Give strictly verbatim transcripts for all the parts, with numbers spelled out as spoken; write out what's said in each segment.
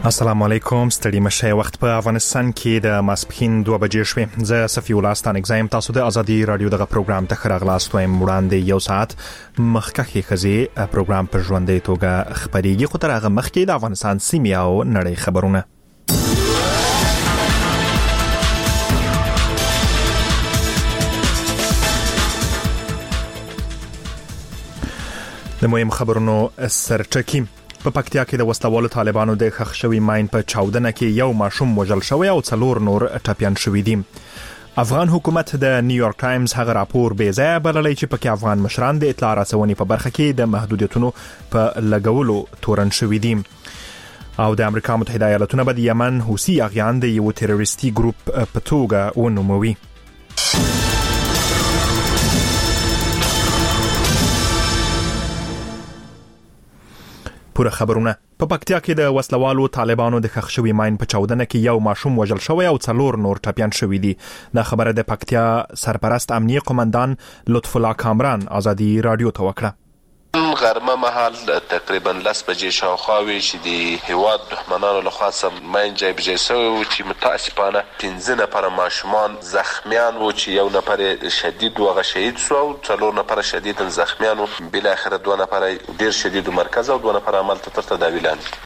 السلام علیکم. ستړي مشه. وخت په افغانستان کې د ماسپښین دوه بجې شوې. زه صفی الله ستانک زایم. تاسو د ازادي رادیو دغه پروګرام ته خراغلاست وایم. وړاندې یو ساعت مخکې خزي پروګرام په ژوندۍ توګه خبريږي، خو تر هغه مخکې د افغانستان سیمې او نړۍ خبرونه. د مهم خبرونو سرټکی. په پکتیا کې د وسلوالو طالبانو د خښ شوی ماین په چاودنه کې یو ماشوم وژل شوی او څلور نور ټپيان شوی دي. افغان حکومت د نیویارک ټایمز هغه راپور بې ځایه بللی چې پکې افغان مشران د اطلاع رسونې په برخه کې د محدودیتونو په لګولو تورن شوی دي. او د امریکا متحده ایالاتونه به د یمن حوثي اغیان د یو تروریستي ګروپ په توګه ونوموي. پوره خبرونه. په پکتیا کې د وسلوالو طالبانو د خښ شوی ماین په چاودنه کې یو ماشوم وژل شوی او څلور نور ټپيان شوی دي. دا خبره د پکتیا سرپرست امنیه قومندان لطف الله کامران ازادي رادیو ته وکړه. غرمه مهال تقریبا لس بجې شاوخوا چې د هیواد دښمنانو لخوا سم ماین جای بجای شوی و چې متاسفانه پنځه نفر ماشومان زخمیان و چې یو نفر شدید و هغه شهید شو او څلور نفر شدید زخمیان و. بالاخره دوه نفر ډیر شدید مرکز او دوه نفر عملته تر تداوی لاندې.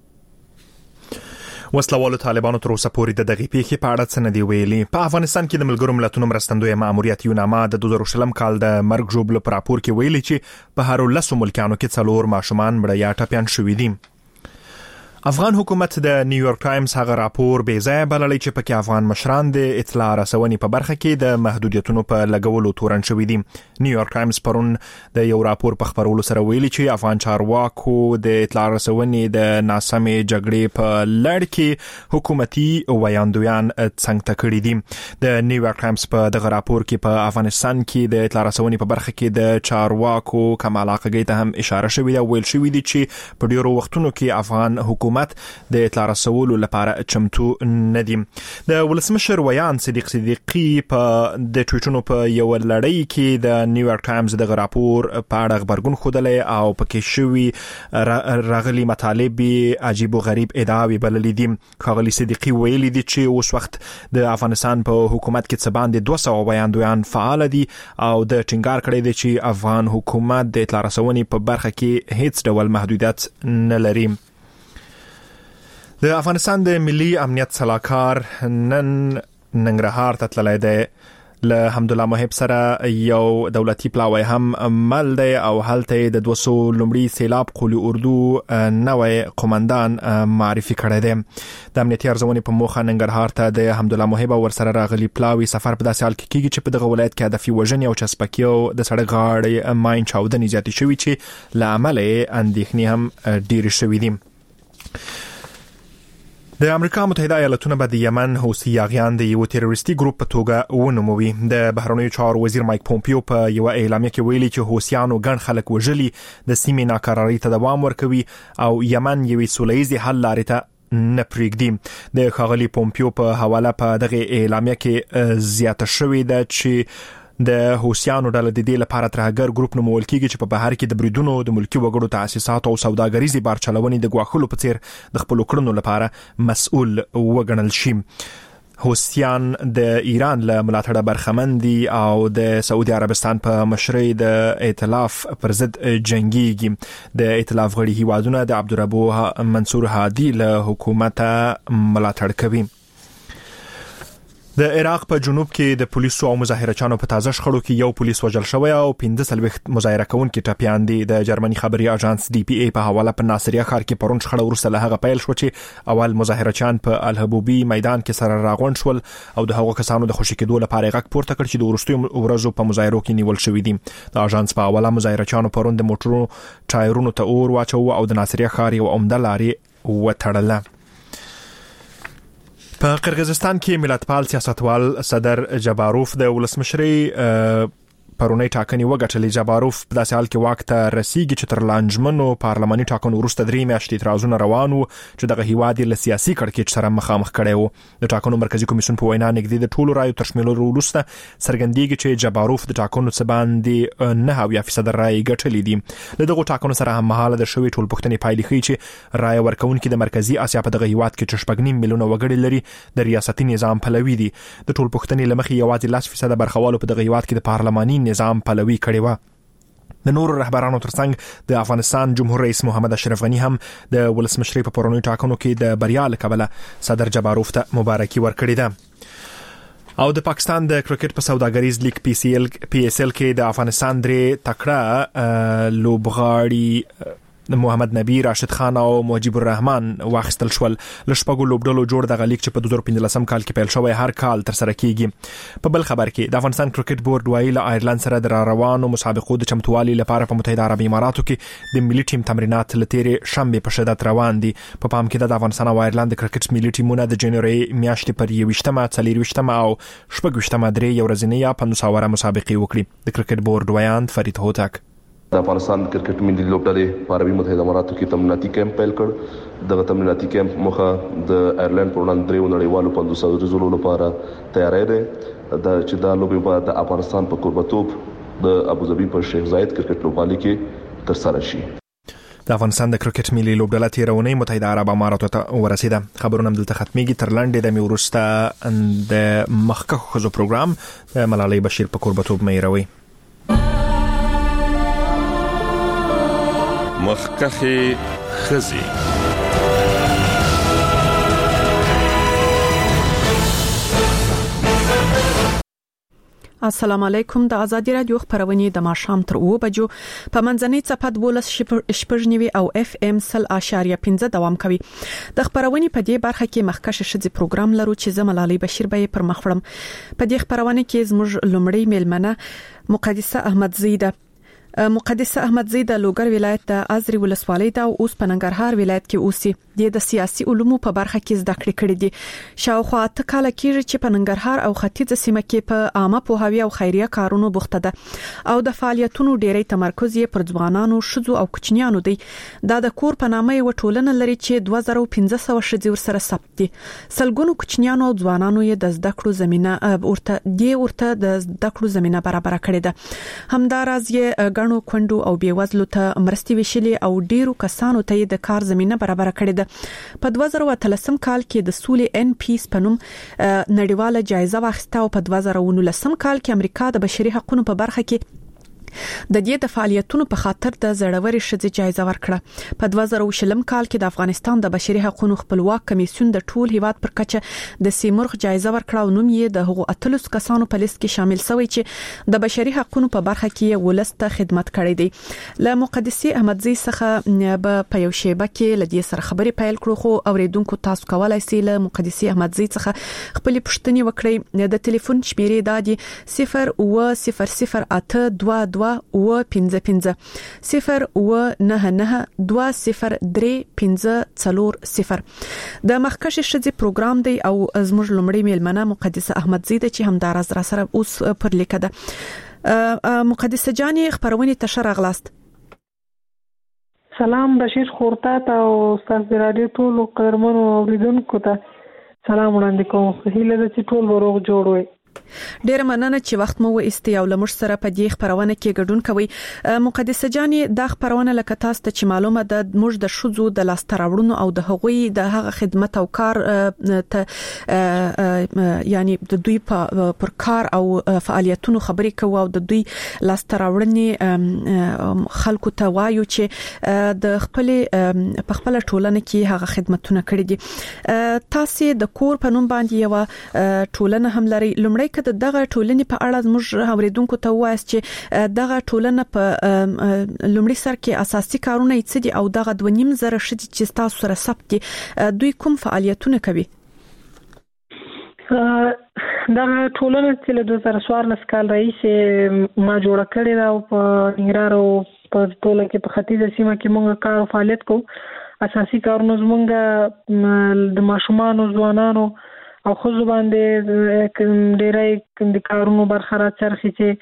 وسلوالو طالبانو تر اوسه پورې د دغې پیښې په اړه څه نه دي ویلي. په افغانستان کې د ملګرو ملتونو مرستندوی ماموریت یوناما د دوه زره شلم کال د مرګ ژوبلو په راپور کې ویلي چې په هر لسو ملکانو کې څلور ماشومان مړه یا ټپيان شوي دي. افغان حکومت د نیویارک ټایمز هغه راپور بې ځایه بللی چې پکې افغان مشران د اطلاع رسونې په برخه کې د محدودیتونو په لګولو تورن شوي دي. نیویارک ټایمز پرون د یو راپور په خبرولو سره ویلي چې افغان چارواکو د اطلاع رسونې د ناسمې جګړې په لړ کې حکومتي ویاندویان څنګ کړي دي. د نیویارک ټایمز په دغه راپور کې په افغانستان کې د اطلاع رسونې په برخه کې د چارواکو کم علاقګۍ ته هم اشاره شوې ده. ویل شوې دي چې په ډیرو وختونو کې افغان حکومت د اطلاع رسولو لپاره چمتو نه دي. د ولسمشر ویان صدیق صدیقی په د ټویټونو په یو لړۍ کې د نیویارک ټایمز دغه راپور په اړه خبرګون خوده او پکې شوی راغلي مطالب عجیب او غریب ادعاوې بللې دي. خاغلی صدیقی ویلي دي چې اوس وخت د افغانستان په حکومت کې څه باندې دوه سوه ویاندویان فعال دي او د ټینګار کړی دی چې افغان حکومت د اطلاع رسونې په برخه کې هیڅ ډول محدودیت نه لري. د افغانستان د ملي امنیت صلاحکار نن ننګرهار ته تللی دی. له حمدالله محب سره یو دولتي پلاوی هم مل دی او هلته د دوه سوه لومړي سیلاب قولي اردو نوی قومندان معرفي کړی دی. د امنیتي ارزونې په موخه ننګرهار ته د حمدالله محب او ورسره راغلي پلاوی سفر په داسې حال کې کیږي چې په دغه ولایت کې هدفي وژنې او چسپکي او د سړک غاړې ماین چاودنې زیاتې شوي چې له امله اندېښنې هم ډېرې شوي دي. د امریکا متحده ایالاتونه به د یمن حوثي اغیان د یو تروریستي ګروپ په توګه ونوموي. د بهرنیو چارو وزیر مایک پومپیو په یو اعلامیه کې ویلي چې حوثیانو ګڼ خلک وژلي، د سیمې ناکرارۍ ته دوام ورکوي او یمن یوې سوله ییزې حل لارې ته نه پرېږدي. د ښاغلي پومپیو په حواله په دغه اعلامیه کې زیاته شوې ده چې د حوثیانو ډله د دې لپاره ترهګر ګروپ نومول کېږي چې په بهر کې د بریدونو د ملکي وګړو تاسیساتو او سوداګریزې بارچلونې د ګواښلو په څیر د خپلو کړنو لپاره مسؤل وګڼل شي. حوثیان د ایران له ملاتړه برخمن دي او د سعودي عربستان په مشرۍ د ائتلاف پر ضد جنګيږي. د ائتلاف غړي هیوادونه د عبدالربو منصور هادي له حکومته ملاتړ کوي. د عراق په جنوب کې د پولیسو او مظاهرچیانو په تازه شخړو کې یو پولیس وژل شوی او پنځه څلوېښت مظاهره کوونکي ټپیان دي. د جرمني خبري اژانس ډي پی ای په حواله په ناصریه ښار کې پرون شخړه وروسته له هغه پیل شو چې اول مظاهرچیان په الحبوبي میدان کې سره راغونډ شول او د هغو کسانو د خوشي کېدو لپاره غږ پورته کړ چې د وروستیو ورځو په مظاهرو کې نیول شوي دي. د اژانس په حواله مظاهرچیانو پرون د موټرو ټایرونو ته اور واچوه او د ناصریه ښار یو عمده لارې وتړله. په قرغیزستان کې ملتپال سیاستوال صدر جباروف د ولسمشرۍ پرونی ټاکنې وګټلې. جباروف په داسې حال کې واک ته رسیږي چې تر لانجمنو پارلماني ټاکنو وروسته درې میاشتې اعتراضونه روان وو چې دغه هیواد له سیاسي کړکېچ سره مخامخ کړی وو. د ټاکنو مرکزی کمیسیون په وینا نږدې د ټولو رایو تر شمیرلو وروسته څرګندېږي چې جباروف د ټاکنو څخه باندې نه اویا فیصد رای ګټلې دي. له دغه ټاکنو سره هم مهاله د شوې ټول پوښتنې پایلې ښیي چې رای ورکوونکي د مرکزی اسیا په دغه هیواد کې شپږ نیم میلیونه وګړي لري د ریاستي نظام پلوي دي. د ټول پوښتنې لمخې یوازې لس فیصد برخوالو په دغه هیواد کې د پارلماني نظام پلوي کړي و. د نورو رهبرانو ترڅنګ د افغانستان جمهور رئیس محمد اشرف غنی هم د ولسمشرۍ په پرونی ټاکنو کې د بریا له کبله صدر جباروف ته مبارکي ورکړې ده. او د پاکستان د کرکټ په سوداګریز لیگ پی سی ال پی اس ال کې د افغانستان درې تکړه لوبغاړي محمد نبی، راشد خان او مجيب الرحمن واخستل شول. لشپږو لوبډلو جوړ دغه لیگ چې په دوه زره پنځلسم کال کې پیل شوی هر کال تر سره کیږي. په بل خبر کې د افغانستان کرکټ بورډ وایي له آیرلند سره د روانو مسابقو د چمتووالي لپاره په متحده عربي اماراتو کې د ملي ټیم تمرینات لتیرې شنبه په شدت روان دي. په پام کې د افغانستان او آیرلند د کرکټ ملي ټیمونه د جنوري میاشتې پر یوشتمه، څلورویشتمه او شپږویشتمه درې یو ورځنۍ یا پنځوساوره مسابقې وکړي. د کرکټ بورډ ویاند فرید هوتک د افغانستان کرکټ ملي لوبډلې په عربي متحده اماراتو کې تمریناتي کیمپ پیل کړ. دغه تمریناتي کیمپ مخه د آیرلند پر وړاندې درېو نړیوالو پنځوسو ورځو لپاره تیاری دی. دا چې دا لوبې به د افغانستان په کوربتوب د ابوظبي په شیخ زاید کرکټ لوبغالي کې ترسره شي. د افغانستان د کرکټ ملي لوبډله تیرونی متحده عرب اماراتو ته ورسیده. خبرونه دلته ختميږي. تر لاندې د میورسته د مخکخ خزو پروګرام د ملالۍ بشیر په کوربتوب مېروي. مخکخي خزي السلام علیکم. د ازادي رادیو خبرونه د ماښام تر اوه بجو په منځنۍ صفحه دولس شپږنیوي او اف ام سل اشاریه پنځه دوام کوي. د خبرونه په دې برخه کې مخکشه شذي پروګرام لرو چې زملالي بشیر به پر مخړم. په دې خبرونه کې زموږ لومړی میلمنه مقدسه احمد زیده مقدسه احمد زیده لوګر ولایت د ازري ولسوالۍ ته اوس په ننګرهار ولایت کې اوسي. د سیاسي علومو په برخه کې زده کړې کړې دي. شاوخوا ته کال کېږي چې په ننګرهار او ختیځ سیمه کې په عامه پوهاوی او خیریه کارونو بوخته ده او د فعالیتونو ډېری تمرکز یې پر ځوانانو، ښځو او کوچنیانو دی. دا د کور په نامه یو ټولنه لري چې دوه زره پنځه سوه ښځې ورسره ثبت دي. سلګونو کوچنیانو او ځوانانو یې د زده کړو زمينه ورته دی ورته د زده کړو زمينه برابر کړې ده. همداراز یې غنو کندو او بیوزلو ته مرستې وشلې او ډیرو کسانو ته د کار زمينه برابر کړې ده. په دوه زره اتلسم کال کې د سولې ان پیس په نوم نړیواله جایزه واخیسته او په دوه زره نولسم کال کې امریکا د بشري حقوقو په برخه کې د دې د فعالیتونو په خاطر د زړوري ښځې جایزه ورکړه. په دوه زره شلم کال کې د افغانستان د بشري حقوقو خپلواک کمیسیون د ټول هیواد پر کچه د سیمرغ جایزه ورکړه او نوم یې د هغو اتلس کسانو په لیست کې شامل شوی چې د بشري حقوقو په برخه کې ولسته خدمت کړی دی. له مقدسي احمدزي څخه په یو شیبه کې لدی سره خبرې پیل کړو خو اوریدونکو تاسو کولای شئ له مقدسي احمدزي څخه خپل پوښتنې وکړئ. د ټلیفون شمیرې دادي صفر او صفر صفر اته دوه دوه او پنځه پنځه صفر او نه نه دوه صفر درې پنځه څلور صفر. د مخکشه ښځې پروګرام دی او زموږ لومړی میلمنه مقدسه احمدزي ده چې همداراز را سره اوس پر لیکه ده. مقدسه جاني خبرونه تشر اغلاست. سلام بشیر خورتا ته او استاد رادیو ټول قدرمنو اوریدونکو ته سلام وړاندې کوم. هیله ده چې ټول وروغ جوړ وي. ډیر مننه چې وخت مو وایستی او لمر سره په دې خبرونه کې ګډون کوي. مقدسه جاني دا خبرونه لکه تاسو ته چې معلومه ده موږ د شذو د لاستراوړونو او د هغوی د هغه خدمت او کار ته یعنی د دوی پر کار او فعالیتونو خبرې کوو او د دوی لاستراوړنې خلکو ته وایو چې د خپل په خپل ټولنه کې هغه خدمتونه کړې دي. تاسو د کور په نوم باندې یو ټولنه هم لري. لمړی کده دغه ټولنې په اړه زموږ اوریدونکو ته وایي چې دغه ټولنه په لمړي سر کې اساسي کارونه یې څه دي او دغه دوه نیم زره ښځې چې تاسو سره ثبت دي دوی کوم فعالیتونه کوي؟ دغه ټولنه چې له دوه زره څوارلس کال راهیسې ما جوړه کړې ده او په ننګرهار او په ټوله کې په ختیځه سیمه کې موږ کار او فعالیت کوو. اساسي کارونه زموږ د ماشومانو، ځوانانو او خو باندې ډېرای د کارونو برخه راځي چې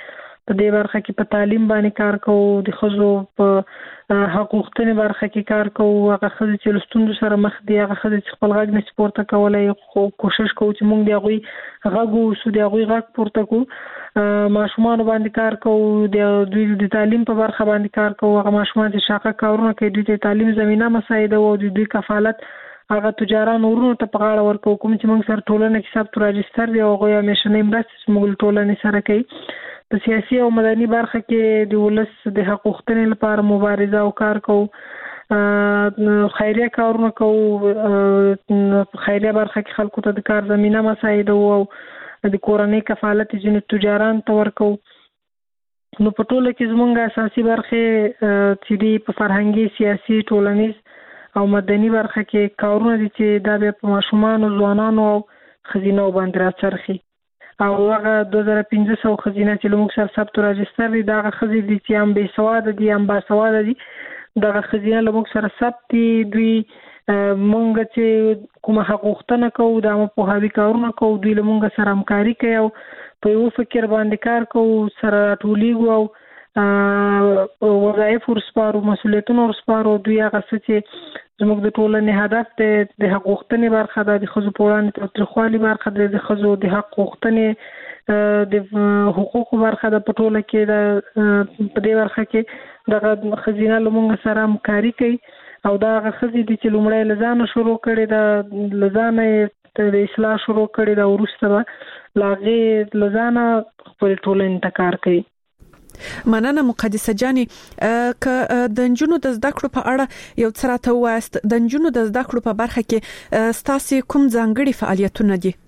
په دې برخه کې په تعلیم باندې کار کوو، د ښځو په حقوقتنې برخه کې کار کوو. هغه ښځې چې له ستونزو سره مخ دي، هغه ښځې چې خپل غږ نشي پورته کولی، خو کوشش کوو چې موږ د هغوی غږ واوسو، د هغوی غږ پورته کړو. ماشومانو باندې کار کوو، د دوی د تعلیم په برخه باندې کار کوو. هغه ماشومان چې شاقه کارونه کوي، دوی ته تعلیم زمینه مساعده او د دوی کفالت هغه تجارانو ورونو ته په غاړه ورکوو. کوم چې موږ سره ټولنه کې ثبت راجستر دی او هغوی همیشنۍ مرستې چې موږ ټولنې سره کوي. په سیاسي او مدني برخه کې د ولس د حقوقتنې لپاره مبارزه او کار کوو. خیریه کارونه کوو. په خیریه برخه کې خلکو ته د کار زمینه مساعده او د کورنۍ کفالت ځینې تجاران ته ورکوو. نو په ټوله کې زموږ اساسي برخې چې دي په فرهنګي، سیاسي، ټولنیز او مدني برخه کې کارونه دي چې دا بیا په ماشومانو، ځوانانو او ښځینو باندې راڅرخي. او هغه دوه زره پنځه سوه ښځینه چې له موږ سره ثبت راجستر دي، دغه ښځې دي چې هم بې سواده دي هم باسواده دي. دغه ښځینه له موږ سره ثبت دي. دوی موږ چې کومه حقوقتنه کوو، د عامه پوهاوي کارونه کوو، دوی له موږ سره همکاري کوي او په یو فکر باندې کار کوو، سره راټولیږو او وظایف ورسپارو، مسؤلیتونه ورسپارو. دوی هغه څه چې زموږ د ټولنې هدف دی، د حقوقتنې برخه ده، د ښځو په وړاندې تاوتریخوالي برخه ده، د ښځو د حق غوښتنې د حقوقو برخه ده. په ټوله کې د په دې برخه کې دغه ښځینه له موږ سره همکاري کوي او دا هغه ښځې دي چې لومړی له ځانه شروع کړې ده، له ځانه د اصلاح شروع کړې ده، وروسته به له هغې له ځانه خپلې ټولنې ته کار کوي. مننه مقدسه جانې. که د نجونو د زده کړو په اړه یو څه راته ووایاست، د نجونو د زده کړو په برخه کې ستاسو کوم ځانګړي فعالیتونه دي؟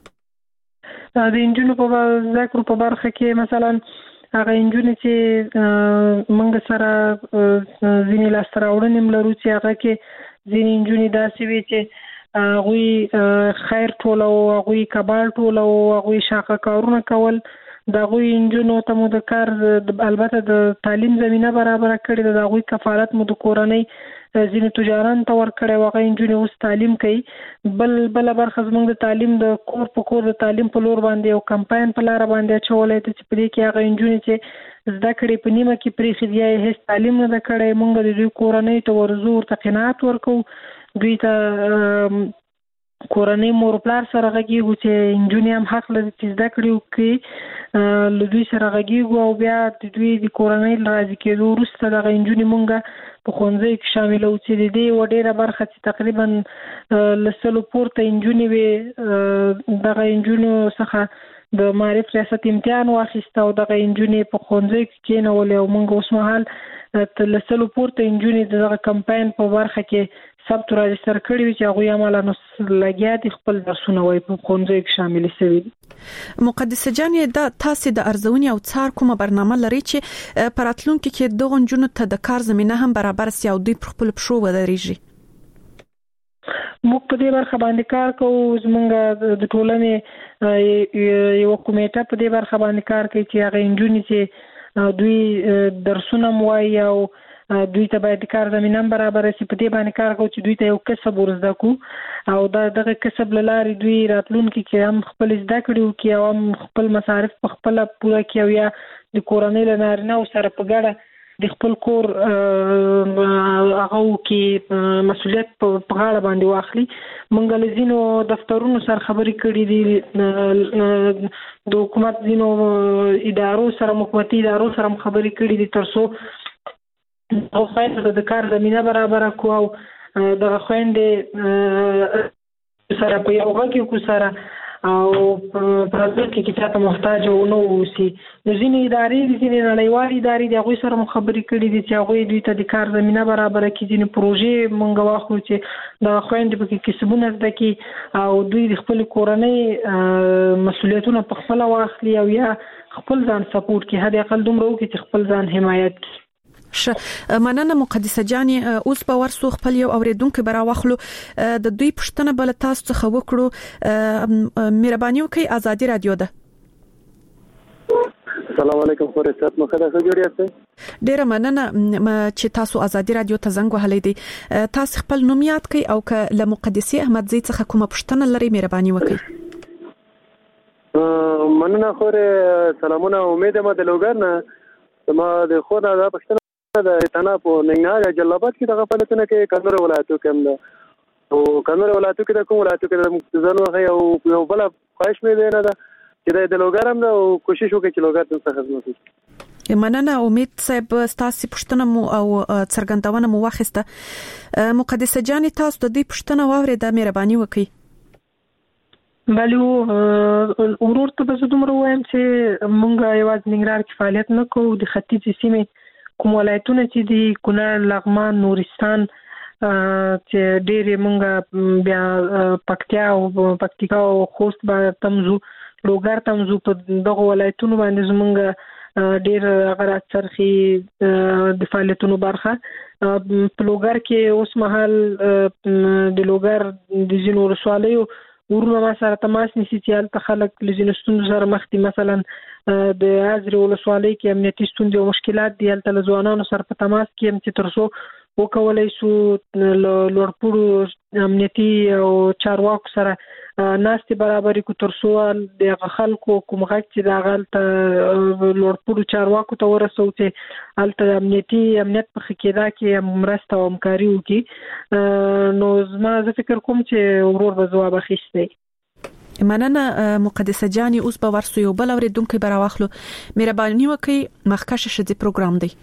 د نجونو په زده کړو په برخه کې مثلا هغه نجونې چې موږ سره ځینې لاسته راوړنې هم لرو چې هغه کې ځینې نجونې داسې وي چې هغوی خیر ټولو، هغوی کباړ ټولو، هغوی شاقه کارونه کول. د هغوی نجونو ته مو د کار البته د تعلیم زمینه برابره کړې ده، د هغوی کفالت مو د کورنۍ ځینې تجاران ته ورکړی و. هغه نجونې اوس تعلیم کوي. بل بله برخه زموږ د تعلیم د کور په کور د تعلیم په لور باندې یو کمپاین په لاره باندې اچولی دی چې په دې کې هغه نجونې چې زده کړې په نیمه کې پرېښي دي، یا هېڅ تعلیم نه ده کړی، موږ د دوی کورنۍ ته ورځو، ورته قناعت ورکوو، دوی ته کورنۍ مور پلار سره غږیږو چې نجونې هم حق لري چې زده کړې وکړي، له دوی سره غږیږو او بیا د دوی د کورنۍ له راضي کېدو وروسته دغه نجونې مونږ په ښوونځیو کې شاملوو چې د دې یوه ډېره برخه چې تقریبا له سلو پورته نجونې وې، دغه نجونو څخه د معرف ریاست امتحان واخیسته او دغه نجونې په ښوونځیو کې کېنولې او مونږ اوس مهال له سلو پورته نجونې د دغه کمپاین په برخه کې ثبت راجستر کړي وي چې هغوی عملا نو لګیا دي خپل درسونه وایي په ښوونځیو کې شاملې شوي دي. مقدسه جانې، دا تاسې د ارزونې او څار کومه برنامه لري چې په راتلونکي کې دغو نجونو ته د کار زمینه هم برابر سي او دوی پر خپلو پښو ودرېږي؟ موږ په دې برخه باندې کار کوو. زموږ د ټولنې یوه کمیټه په دې برخه باندې کار کوي چې هغه نجونې چې دوی درسونه هم وایي او دوی ته باید کار زمینه هم برابره شي، په دې باندې کار کوو چې دوی ته یو کسب ورزده کړو او دا دغه کسب له لارې دوی راتلونکي کې هم خپل زده کړې وکړي او هم خپل مصارف په خپله پوره کړي او یا د کورنۍ له نارینه‌و سره په ګډه د خپل کور هغه وکړي، مسؤلیت په غاړه باندې واخلي. موږ له ځینو دفترونو سره خبرې کړې دي، د حکومت ځینو ادارو سره، حکومتي ادارو سره هم خبرې کړې دي تر څو او خویندو د کار زمینه برابره کړو او دغه خویندې سره په یو غږ کې سره او په راتلونکي کې چاته محتاج ونه اوسي. نو ځینې ادارې دي، ځینې نړیوالې ادارې دي، هغوی سره مو خبرې کړې دي چې هغوی دوی ته د کار زمینه برابره کړي. ځینې پروژې موږ واخلو چې دغه خویندې پکې کسبونه زده کړي او دوی د خپلې کورنۍ مسؤلیتونه په خپله واخلي او یا خپل ځان سپورټ کړي، حد اقل دومره وکړي چې خپل ځان حمایت کړي. ښه، مننه مقدسه جانې. اوس به ورسو خپل یو اوریدونکو به راوخلو، د دوی پوښتنه بل تاسو څخه وکړو. مهرباني وکړئ، ازادي رادیو ده. السلام علیکم، خوريات مو ښه ده، جوړ یاست؟ ډیره مننه چې تاسو ازادي رادیو ته زنګ وهلی دی. تاسو خپل نوم یاد کړئ او که له مقدسه احمدزی څخه کومه پوښتنه لرئ مهرباني وکړئ. مننه خوره سلامونه امید ما د لوګر نه ما د خو نه د پښتنه د تنا په ننګرهار جلال آباد کې دغه فعالیتونه کې کندهار ولایتو کې هم ده او کندهار ولایتو کې د کوم ولایتو کې د ځانو یو یو بل خواهش مې دی نه ده چې د لوګر هم ده او کوشش وکړي چې لوګر ته خدمت وکړي. مننه امید صاحب تاسو پښتنه مو او څرګندونه مو واخیسته. مقدسه جان تاسو د دې پښتنه واورې د مهرباني وکړي. بلو ورور ته به دومره وایم چې مونږ یوازې ننګرهار کې فعالیت نه کوو د ختیځې سیمې کوم ولایتونه چې دي کونړ لغمان نورستان چې ډېرې مونږ بیا پکتیا او پکتیکا او خوست به تمزو لوګر تمزو په دغه ولایتونو باندې زمونږ ډېر هغه راڅرخي د فعالیتونو برخه په لوګر کې اوس مهال د لوګر د ځینو ولسوالیو ورونه ما سره تماس نیسي چې هلته خلک له ځینو ستونزو سره مخ دي. مثلا د ازرې ولسوالۍ کې امنیتي ستونزې او مشکلات دي، هلته له ځوانانو سره په تماس کې یم چې تر څو وکولای شو لوړپوړو امنیتي او چارواکو سره ناستې برابرې کړو تر څو د خلکو کوم غږ چې د هغه هلته لوړپوړو چارواکو ته ورسوو چې هلته امنیتي امنیت په ښه کېدا کې مرسته او همکاري وکړي. نو زما زه فکر کوم چې ورور به ځواب اخیستی. مننه مقدسه جانې. اوس به ورسو یو بل اورېدونکی به راواخلو. مهرباني وکړئ مخکشه ښځې پروګرام دی.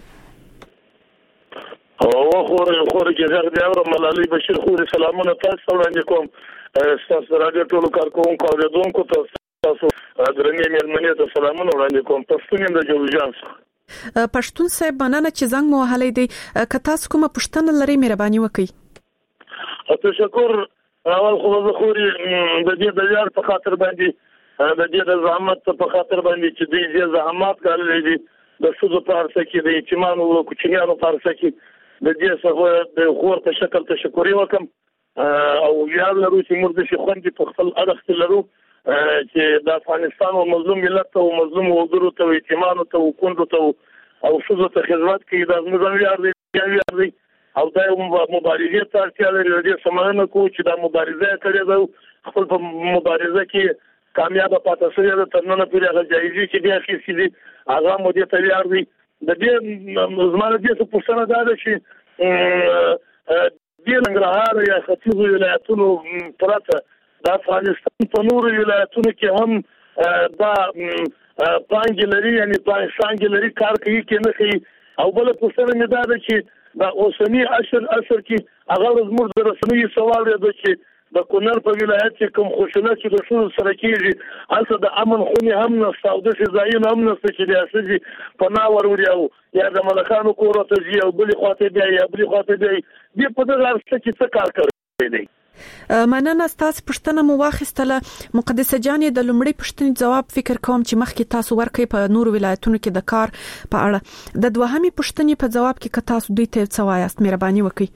او خور خور کې زړه دی او ملالي بشیر خور سلامونه تاسو وړاندې کوم. تاسو راډیو ټولو کارکونکو او اوریدونکو تاسو درنې مېرمنې ته سلامونه وړاندې کوم. پښتون د جوړجان څخه پښتون صاحب مننه چې زنګ مو وهلې دی. که تاسو کومه پښتنه لري مهرباني وکړئ. تشکر. اول خو زه خوري د دې د یار په خاطر باندې د دې د زحمت په خاطر باندې چې دې زحمت کړل دي د سوزو پارسه کې د اعتماد او کوچنیانو پارسه کې د دې څخه د خور په شکل تشکر وکم او یاد لرو چې موږ د خوندې په خپل اړخ لرو چې د افغانستان او مظلوم ملت او مظلوم وګړو ته اعتماد او کوندو ته او سوزو ته خدمت کوي د نظام یار دی یار دی او دا مبارزه ته اړتیا لري. د سمانه کو چې دا مبارزه کړې ده خپل په مبارزه کې کامیاب پاتې شوی ده تر نن پورې هغه جایزې چې دی اخیستې دي هغه مو دې تیار دي. د دې زمانه دې څه پوښتنه ده چې د ننګرهار یا ختیځو ولایتونو پرته د افغانستان په نورو ولایتونو کې هم دا پانګې لري یعنی پانګې لري کار کوي کې نه کوي. او بل پوښتنه مې ده چې دا اوسنی عصر عصر کې هغه زموږ د رسمي سوال دی چې د کونړ په ولایت کې کوم خوشنه چې د شور سره کېږي هلته د امن خونې هم نشته او داسې ځایونه هم نشته چې د ښځې پناه وروړي او یا د ملکانو کورو ته ځي او بلې خواته بیا یا بلې خواته بیا دې په دغه عرصه کې څه کار کوي دی. مننه. تاسو پښتنه مو واخیستله. مقدسه جانې د لومړي پښتنې جواب فکر کوم چې مخکې تاسو ورکړئ په نورو ولایتونو کې د کار په اړه. د دوهمې پښتنې په جواب کې که تاسو دوی ته څه وایاست مهرباني وکړئ.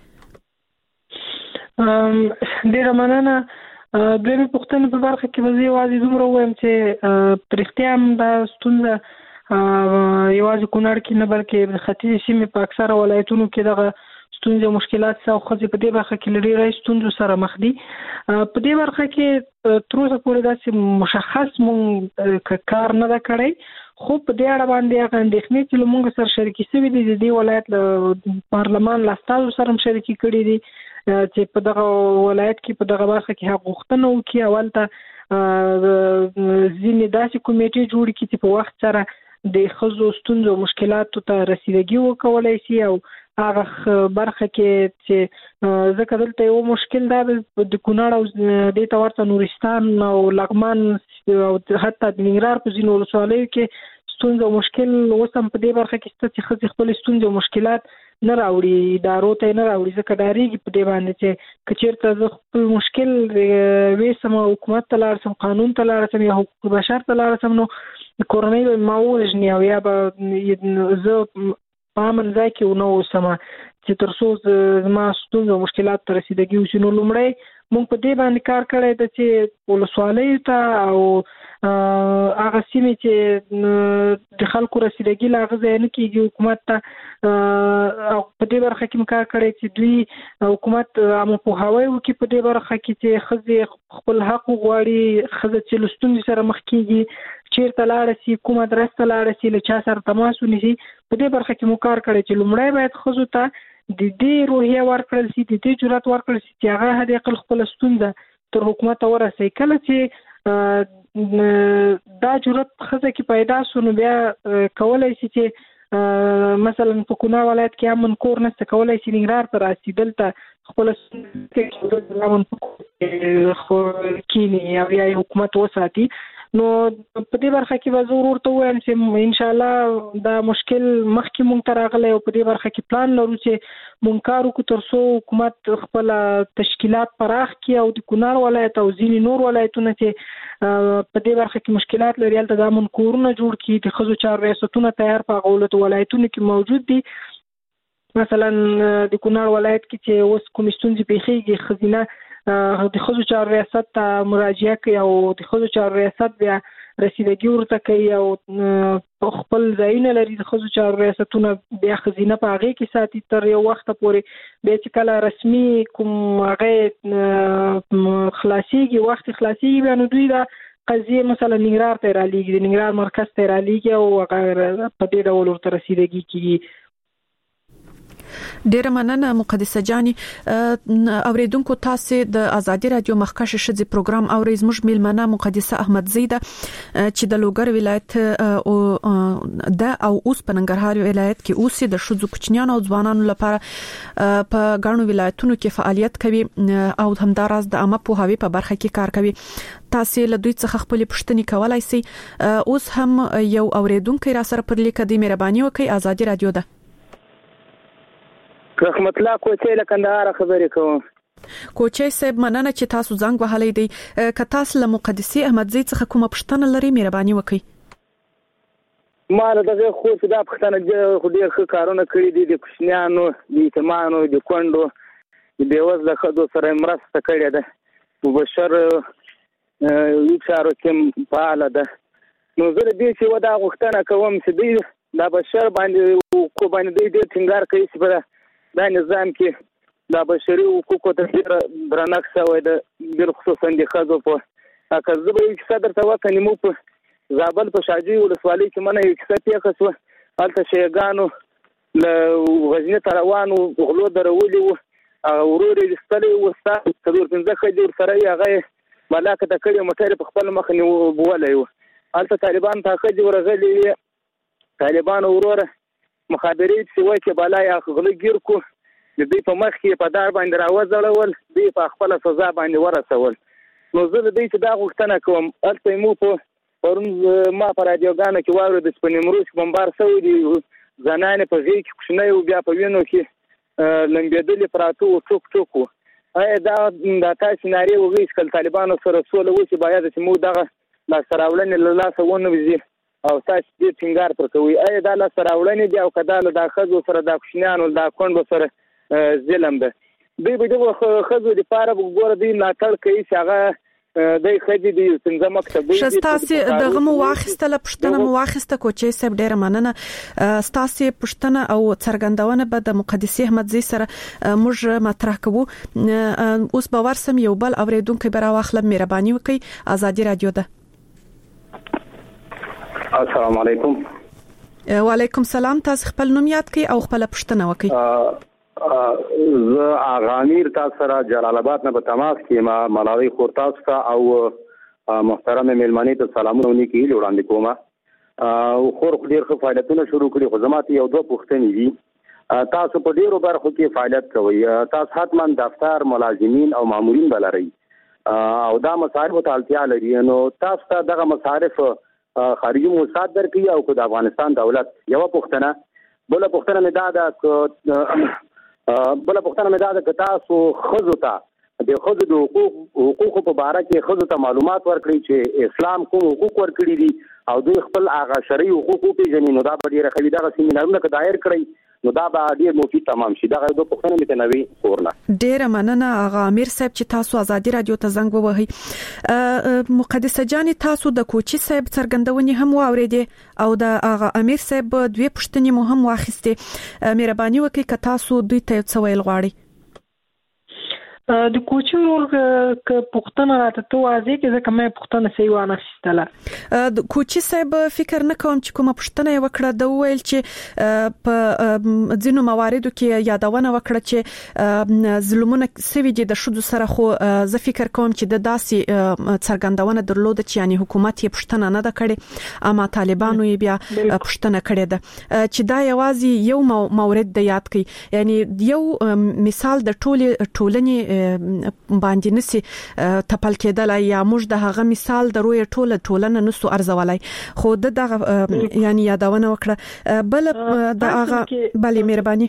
ډیره مننه. دوی پښتنې په برخه کې به یوازې دومره وایم چې پرختیا هم دا ستونزه یوازې کونړ کې نه بلکې ختیځې سیمې په اکثره ولایتونو کې دغه ستونزې او مشکلات او خځې په دې برخه کې لري رئیس ستونزو سره مخ دي. په دې برخه کې تر اوسه پورې داسې مشخص مونږ کار نه ده کړی خو په دې اړه باندې هغه اندېښنې چې له مونږ سره شریکې شوي دي د دې ولایت له پارلمان له استازو سره هم شریکې کړي دي چې په دغه ولایت کې په دغه برخه کې هغه غوښتنه وکړي اول ته ځینې داسې کمیټې جوړې کړي چې په وخت سره د ښځو ستونزو او مشکلاتو ته رسیدګي وکولای شي او هغه برخه کې چې ځکه دلته یو مشکل دا د کونړ او دې ته ورته نورستان او لغمان او حتی د ننګرهار په ځینو ولسوالیو کې ستونزه او مشکل اوس هم په دې برخه کې شته چې ښځې خپل ستونزې او مشکلات نه راوړي ادارو ته نه راوړي ځکه ډارېږي په دې باندې چې که چېرته زه خپل مشکل ویسم حکومت ته لاړ شم قانون ته لاړ شم یا حقوق بشر ته لاړ شم نو کورنۍ به ما ووژني او یا به زه په امن ځای کې ونه اوسم چې تر څو زما ستونزې او مشکلات ته رسیدګي وشي. نو لومړی موږ په دې باندې کار کړی ده چې ولسوالیو ته او هغه سیمه چې د خلکو رسیدګي لا غځای نه کیږي حکومت ته او په دې برخه کې مکار کړی چې دوی حکومت عامه پوهاوی وکړي په دې برخه کې چې ښځې خپل حق غواړي، ښځه چې له ستونزې سره مخ کیږي چیرته لاړه شي، کومه ادرس ته لاړه شي، له چا سره تماس ونیسي. په دې برخه کې مکار کړی چې لومړی باید ښځو ته د دې روحیه ورکړل شي، د دې جرأت ورکړل شي چې هغه حد اقل خپل ستونزه تر حکومت ورسوي. کله چې دا جرأت ښځه کې پیدا شو نو بیا کولای شي چې مثلا په کونړ ولایت کې امن کور نشته، کولای شي ننګرهار ته راشي، دلته خپل امن کور کینی یا بیا حکومت وساتي. نو په دې برخه کې به ضرور ته وایم چې ان شاء الله دا مشکل مخکې مونږ ته راغلی او په دې برخه کې پلان لرو چې مونږ کار وکړو تر څو حکومت خپل تشکیلات پراخ کړي او د کونړ ولایت او ځینې نور ولایتونه چې په دې برخه کې مشکلات لري هلته د امن کورونه جوړ کړي، د ښځو چارو ریاستونه تیار په هغه ولایتونو کې موجود دي. مثلا د کونړ ولایت کې چې اوس کومې ستونزې پیښیږي، ښځینه د ښځو چارو ریاست ته مراجعه کوي او د ښځو چارو ریاست بیا رسیدګي ورته کوي او خپل ځایونه لري د ښځو چارو ریاستونه بیا ښځینه په هغې کې ساتي تر یو وخته پورې. بیا چې کله رسمي کوم هغې خلاصېږي، وخت خلاصېږي، بیا نو دوی دا قضیې مثلا ننګرهار ته رالیږي، د ننګرهار مرکز ته رالیږي او هغه په دې ډول ورته رسیدګي کېږي. ډیره مننه مقدسه جاني. اوریدونکو تاسو د ازادي رادیو مخکښ شذ پروګرام اوري. زموږ میلمنه مقدسه احمدزی ده چې د لوګر ولایت او د او اوس په ننګرهار ولایت کې اوسې د شذو کوچنیانو او ځوانانو لپاره په ګڼو ولایتونو کې فعالیت کوي او همداراز د عامه پوهاوي په برخه کې کار کوي. تاسو له دوی څخه خپل پوښتنې کولای شئ. اوس هم یو اوریدونکو را سره پر لیک دی، مهرباني وکړئ. ازادي رادیو ده. رحمت الله کوچې له کندهار خبرې کوم. کوچې صاحب مننه چې تاسو زنګ وهلی دی. که تاسو له مقدسي احمدزی څخه کومه پوښتنه لرئ مهرباني وکړئ. ما دغه خو دا پښتنه خو ډېر ښه کارونه کړي دي، د کوچنیانو، د یتیمانو، د کونډو، د بېوزله ښځو سره مرسته کړې ده. مبشر یو چارو کې فعاله ده. نو زه د دې چې دا غوښتنه کوم چې دوی دا بشر باندې کو باندې دوی ډېر ټینګار کوي چې په دا نظام کې دا بشري حقوقو ته ډېر درنښت شوی ده، ډېر خصوصا د ښځو په. که زه به یو کیسه درته وکړم، موږ په زابل په شاجوی ولسوالۍ کې منه یو کیسه پیښه شوه. هلته شیګانو له غزني ته روان وو، غلو درولي وو، هغه ورور یې ایستلی وو، څلور پنځه ښځې ورسره یې هغه یې ملاکه ته کړې، موټر یې په خپل مخ نیولی وو. هلته طالبان ته ښځې ورغلې وې، طالبانو وروره مخابرې چې وایي چې بالا یې غله ګیر کو، د دوی په مخ کې په دار باندې راوځړول، دوی په خپله سزا باندې ورسول. نو زه د دوی چې دا غوښتنه کوم، هلته یې موږ په پرون ما په رادیوګانو کې واورېدل چې په نیمروز کې بمبار شوی دي، زنانې په غېږ کې کوچنی وو، بیا په وینو کې لمبېدلې پراته وو، ټوک ټوک وو. آیا دا دا تاسې نارې ووایي چې کله طالبانو سره سوله وشي باید چې موږ دغه لاسته راوړنې له لاسه ونه وځي او تاسو دې ټینګار پر کوي؟ آیا دا لاسته راوړنې دي او که دا له دا ښځو سره، دا کوچنیانو، دا کونډو سره ظلم ده؟ دوی به دغو ښځو دپاره ګوره دوی ملاتړ کوي چې هغه دی ښځې د پنځه مکتبو ښه. ستاسې دغه مو واخیستله، پوښتنه مو واخیسته کوچې صاحب، ډېره مننه. ستاسې پوښتنه او څرګندونه به د مقدسي احمدزي سره موږ مطرح کوو. اوس به ورسم یو بل اورېدونکی به راواخلم، مهرباني وکړئ. ازادي رادیو ده. السلام علیکم. وعلیکم سلام. تاسو خپل نوم یاد کړئ او خپل پوښتنه وکړئ. زه اغامیر تاسو سره جلال آباد نه په تماس کې ما ملالۍ خور تاسو ته او محترم میلمنې ته سلامونه نیکی وړاندې کوم. او خور ډېر ښه فعالیتونه شروع کړي، خو زما ته یو دوه پوښتنې دي. تاسو په ډېرو برخو کې فعالیت کوئ، تاسو حتما دفتر، ملازمین او مامورین به لرئ او دا مصارفو ته اړتیا لري. نو تاسو ته دغه مصارف خارجي موسسات درکوي او که د افغانستان دولت؟ یوه پوښتنه. بله پوښتنه مې دا ده که بله پوښتنه مې دا ده که تاسو ښځو ته د ښځو د حقوق حقوقو په باره کې ښځو ته معلومات ورکړئ چې اسلام کوم حقوق ورکړي دي او دوی خپل هغه شرعي حقوق وپېژني، نو دا به ډېره ښه وي. دغه سیمینارونه که دایر کړئ نو دا به ډیر مفید تمام شي. دا غوډه په خنه متنوي خورنه. ډیر مننه اغا امیر صاحب چې تاسو ازادي رادیو ته زنګ ووهي. مقدسه جان تاسو د کوچی صاحب څرګندونې هم واوریدې او د اغا امیر صاحب دوی پښتنې مو هم واخیسته. مهرباني وکړئ که تاسو دوی ته څه ویل غواړئ. د کوچي ورور ک پښتنه راته تو واځي کې ځکه مې پښتنه سی وانه خستله. د کوچي صاحب فکر نه کوم چې کومه پښتنه وکړه د ویل چې په ځینو مواردو کې یادونه وکړه چې ظلمونه سوي دي د شذو سره، خو زه فکر کوم چې د داسې څرګندونه درلوده چې یعنی حکومت یې پښتنه نه ده کړې اما طالبانو یې بیا پښتنه کړې ده، چې دا یوازې یو مورد د یاد کړي. یعنی یو مثال د ټولې ټولنې باندې نسی تپل کېدل یا موږ د هغه مثال د روی ټوله ټولنه نسو ارزولای، خو د دغه یعنی یادونه وکړه. بل د هغه بلې مهرباني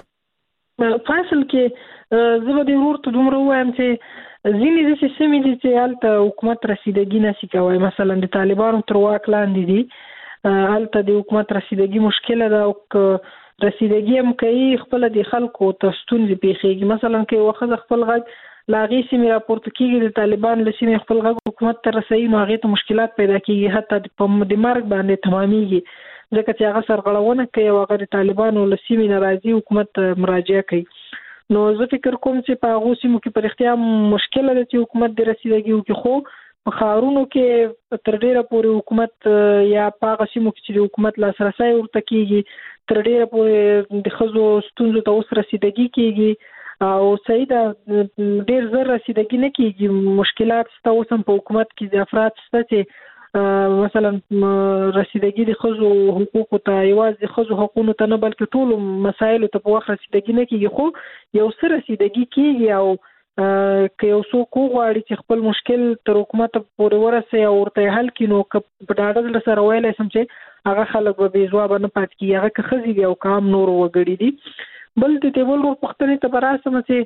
فاصل کې زه به ورور ته دومره وایم چې ځینې د سیمې دي چې الته حکومت رسیدګي نشي کوي. مثلا د طالبانو تر واک لاندې دي، الته د حکومت رسیدګي مشکله ده او رسیدګي هم کوي خپل د خلکو ته ستونزې پیښیږي. مثلا کې وخت خپل غږ لاغي سیمه راپورته کیږي د طالبان له سیمه خپل غږ حکومت ته رسېږي، نو هغه ته مشکلات پیدا کیږي، حتی د مرګ باندې تمامېږي ځکه چې هغه سرغړونه کوي او هغه د طالبانو له سیمه ناراضي حکومت مراجعه کوي. نو زه فکر کوم چې په هغه سیمه کې پر اختیار مشکله ده چې حکومت د رسیدګي وکړي، خو په خارونو کې تر ډیره پورې حکومت یا په هغه سیمو کې چې د حکومت لاسرسي ورته کیږي تر ډیره پورې د خزو ستونزو ته اوس رسیدګي کیږي او صحیح ده ډیر زر رسیدګي نه کیږي. مشکلات ست اوس هم په حکومت کې د افراد ست چې مثلا رسیدګي د خزو حقوقو ته یوازې د خزو حقوقو ته نه بلکې ټول مسایلو ته په وخت رسیدګي نه کیږي، خو یو څه رسیدګي کیږي او که یو څوک غواړي چې خپل مشکل تر حکومت پورې ورسي او ورته حل کړي، نو په ډاډه سره ویلای سم چې هغه خلک به بې ځواب نه پات کیږي، هغه که خزي دی او کام نور وګړي دي. بل د ټیبل ور پښتنې ته براسم چې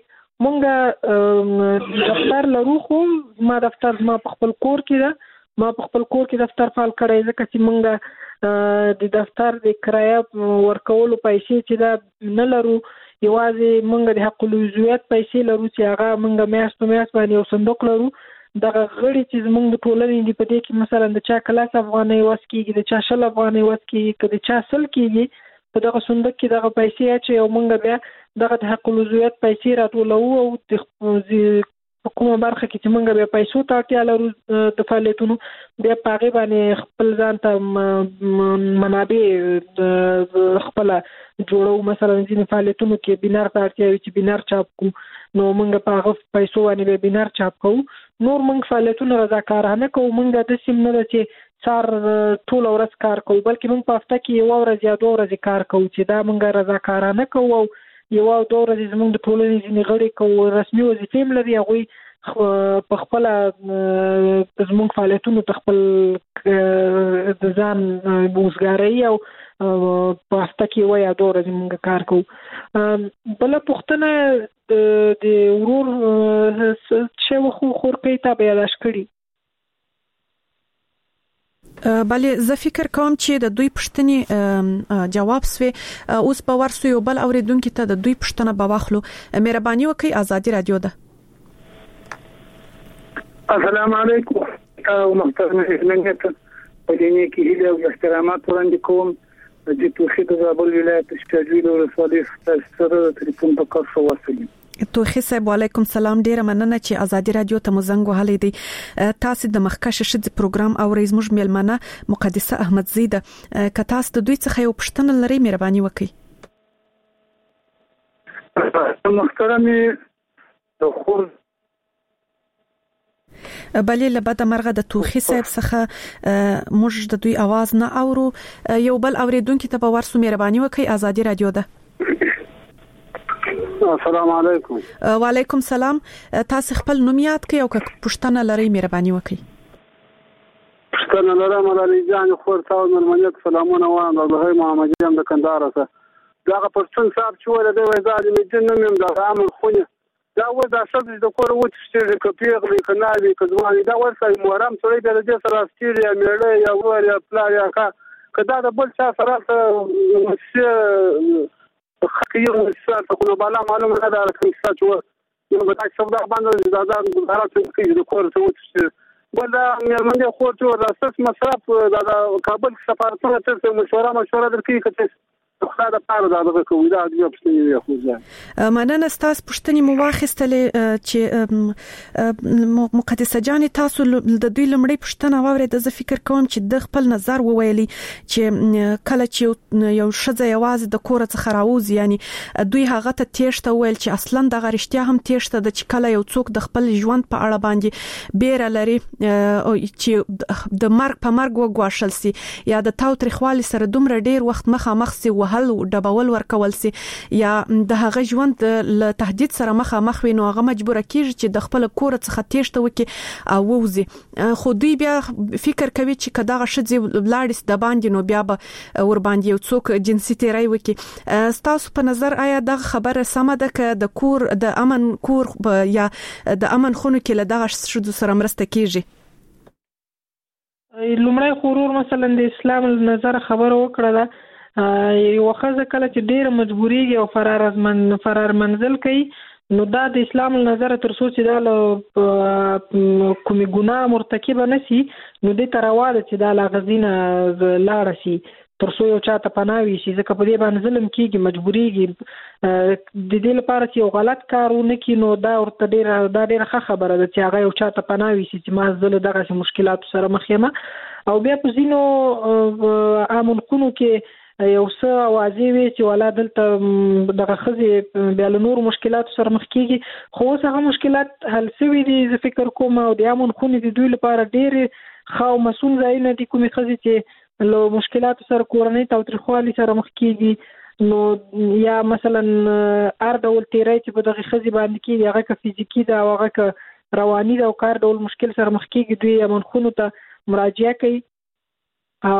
مونږه دفتر لرو، خو ما دفتر ما په خپل کور کې ده، ما په خپل کور کې دفتر فعال کړی ځکه چې مونږه د دفتر د کرایه ورکولو پیسې چې دا نه لرو، یوازې مونږ د حق العضویت پیسې لرو چې هغه مونږه میاشت په میاشت باندې یو صندوق لرو. دغه غړي چې زمونږ د ټولنې دی په دې کې مثلا د چا کلاس افغانۍ وس کېږي، د چا شل افغانۍ وس کېږي، که د چا سل کېږي، په دغه صندوق کې دغه پیسې اچي او مونږ بیا دغه د حق العضویت پیسې راټولو او د کومه برخه کې چې مونږ بیا پیسو ته اړتیا لرو د فعالیتونو بیا په هغې باندې خپل ځان ته منابع خپله جوړو. مثلا ځینې فعالیتونو کې بینار ته اړتیا وي چې بینار چاپ کړو، نو مونږ په هغه پیسو باندې به بینار چاپ کوو. نور مونږ فعالیتونه رضاکارانه کوو، مونږ د سیم نه ده چې سار ټول ورځ کار کوو، بلکې مونږ په هفته کې یو ورځ یا دوه ورځې کار کوو چې دا مونږ رضاکارانه کوو او یو او دوه ورځې زمونږ د ټولنې ځینې غړي کوو رسمي وظیفې هم لري، هغوی په خپله زمونږ فعالیتونو ته خپل د ځان اوزګارۍ او په هفته کې یوه یا دوه ورځې مونږ کار کوو. بله پوښتنه د ورور څه وخت خورکۍ ته به یاداش کړي؟ بلې زه فکر کوم چې د دوی پښتنې جواب سوی اوس به ورسو یو بل اوریدونکي ته د دوی پښتنه به واخلو. مهرباني وکړئ، ازادي رادیو ده. السلام علیکم او محترم اهلنګت په دې کې هیله او احترامات وړاندې کوم د توخي د زابل ولایت شپږویل ولسوالۍ سره تلیفون په کار شو واسلې. توخي صاحب علیکم سلام، ډیره مننه چې ازادي رادیو ته مزنګ وهلې دي. تاسو د مخکشه شد پروګرام او رئیس مجمع ملمنه مقدسه احمدزی ده، که تاسو د دوی څخه یو پښتنه لري مهرباني وکړئ. محترمي د خور بلې لبد مرغه د توخي صاحب څخه موږ د دوی आवाज نه اورو. یو بل اوریدونکو ته به ورسو، مهرباني وکړئ، ازادي رادیو ده. السلام علیکم. وعلیکم سلام. تاسو خپل نوم یاد کړئ او که پښتنه لرئ مهرباني وکړئ. پښتنه لرم علي جان خور تاسو نرمنیت سلامونه وایم د هغه محمد جان د کندهار څخه. داغه پښتون صاحب چې ولې د وزارت مجن نوم د عامل خونه دا و دا څه د کور و چې کپیغلی کنالي کزوالي دا ورسې مورم سره د دې سره استیریا مېړه یا ور یا پلا یا کا کدا د بل څه سره کې یو څه ته کومه بالا معلومه نه ده کوم څه چې یو بل څه دا باندې زادان غواړم چې د کور څه وڅ ولا مېرمنې خو ته د اساس مصرف د کابل سفارتونو ته مشوره مشوره درکې کته خدای د پاره دا دغه کوي دا یو څه خو ځه مننه تاسو پښتني مو واخیستلې چې مقدسه جان تاسو د دوی لمړی پښتنه واورې د فکر کوم چې د خپل نظر وویلي چې کله چې یو شزه یوازې د کور څخه راوځي یعنی دوی هغه ته تېشته ویل چې اصلا د غریشتیا هم تېشته د چې کله یو څوک د خپل ژوند په اړه باندې بیره لري چې د مرګ په مرګ وګواښل سي یا د تاو تریخوالي سره دومره ډیر وخت مخامخ سي وهل او ډبول ورکول سي یا د هغه ژوند له تهدید سره مخامخ وي نو هغه مجبور کیږي چې د خپل کور څخه تېشته وکي او ووزي خو دوی بیا فکر کوي چې کداغه شذ لاړس د باندې نو بیا به ور باندې یو څوک جنسي تیری وکي تاسو په نظر آیا د خبره سمه ده ک د کور د امن کور یا د امن خونو کې له دغه شذ سره مرسته کیږي لومړی خورور مثلا د اسلام نظر خبره وکړه ده یو خزه کله چې ډیر مجبوریږي او فرار از من فرار منزل کوي نو دا د اسلام نظر تر څو چې دا له کومي ګناه مرتکب نشي نو د ترواده چې دا لغزینه لاړ شي تر څو یو چاته پناوي شي ځکه په دې باندې ظلم کیږي مجبوریږي د دې لپاره چې یو غلط کار ونکړي نو دا ورته ډیر دا ډیره ښه خبره ده چې هغه یو چاته پناوي شي چې ما زله دغه مشکلات سره مخ یم او بیا په ځینو امن خونو کې یو څه اوازې وي چې ولا دلته دغه خزي بیا له نور مشکلات سره مخ کیږي خو هغه مشکلات حل شوي دي زه فکر کوم او د امن خونې د دوی لپاره ډېر ښه او مسؤل ځایونه دي کومې ښځې چې له مشکلات سره کورنۍ تاوتریخوالي سره مخ کیږي نو یا مثلا هر ډول تیری چې په دغه خزي باندې کیږي هغه که فزیکي ده او هغه که رواني ده او کار ډول مشکل سره مخ کیږي دوی امن خونو ته مراجعه کوي او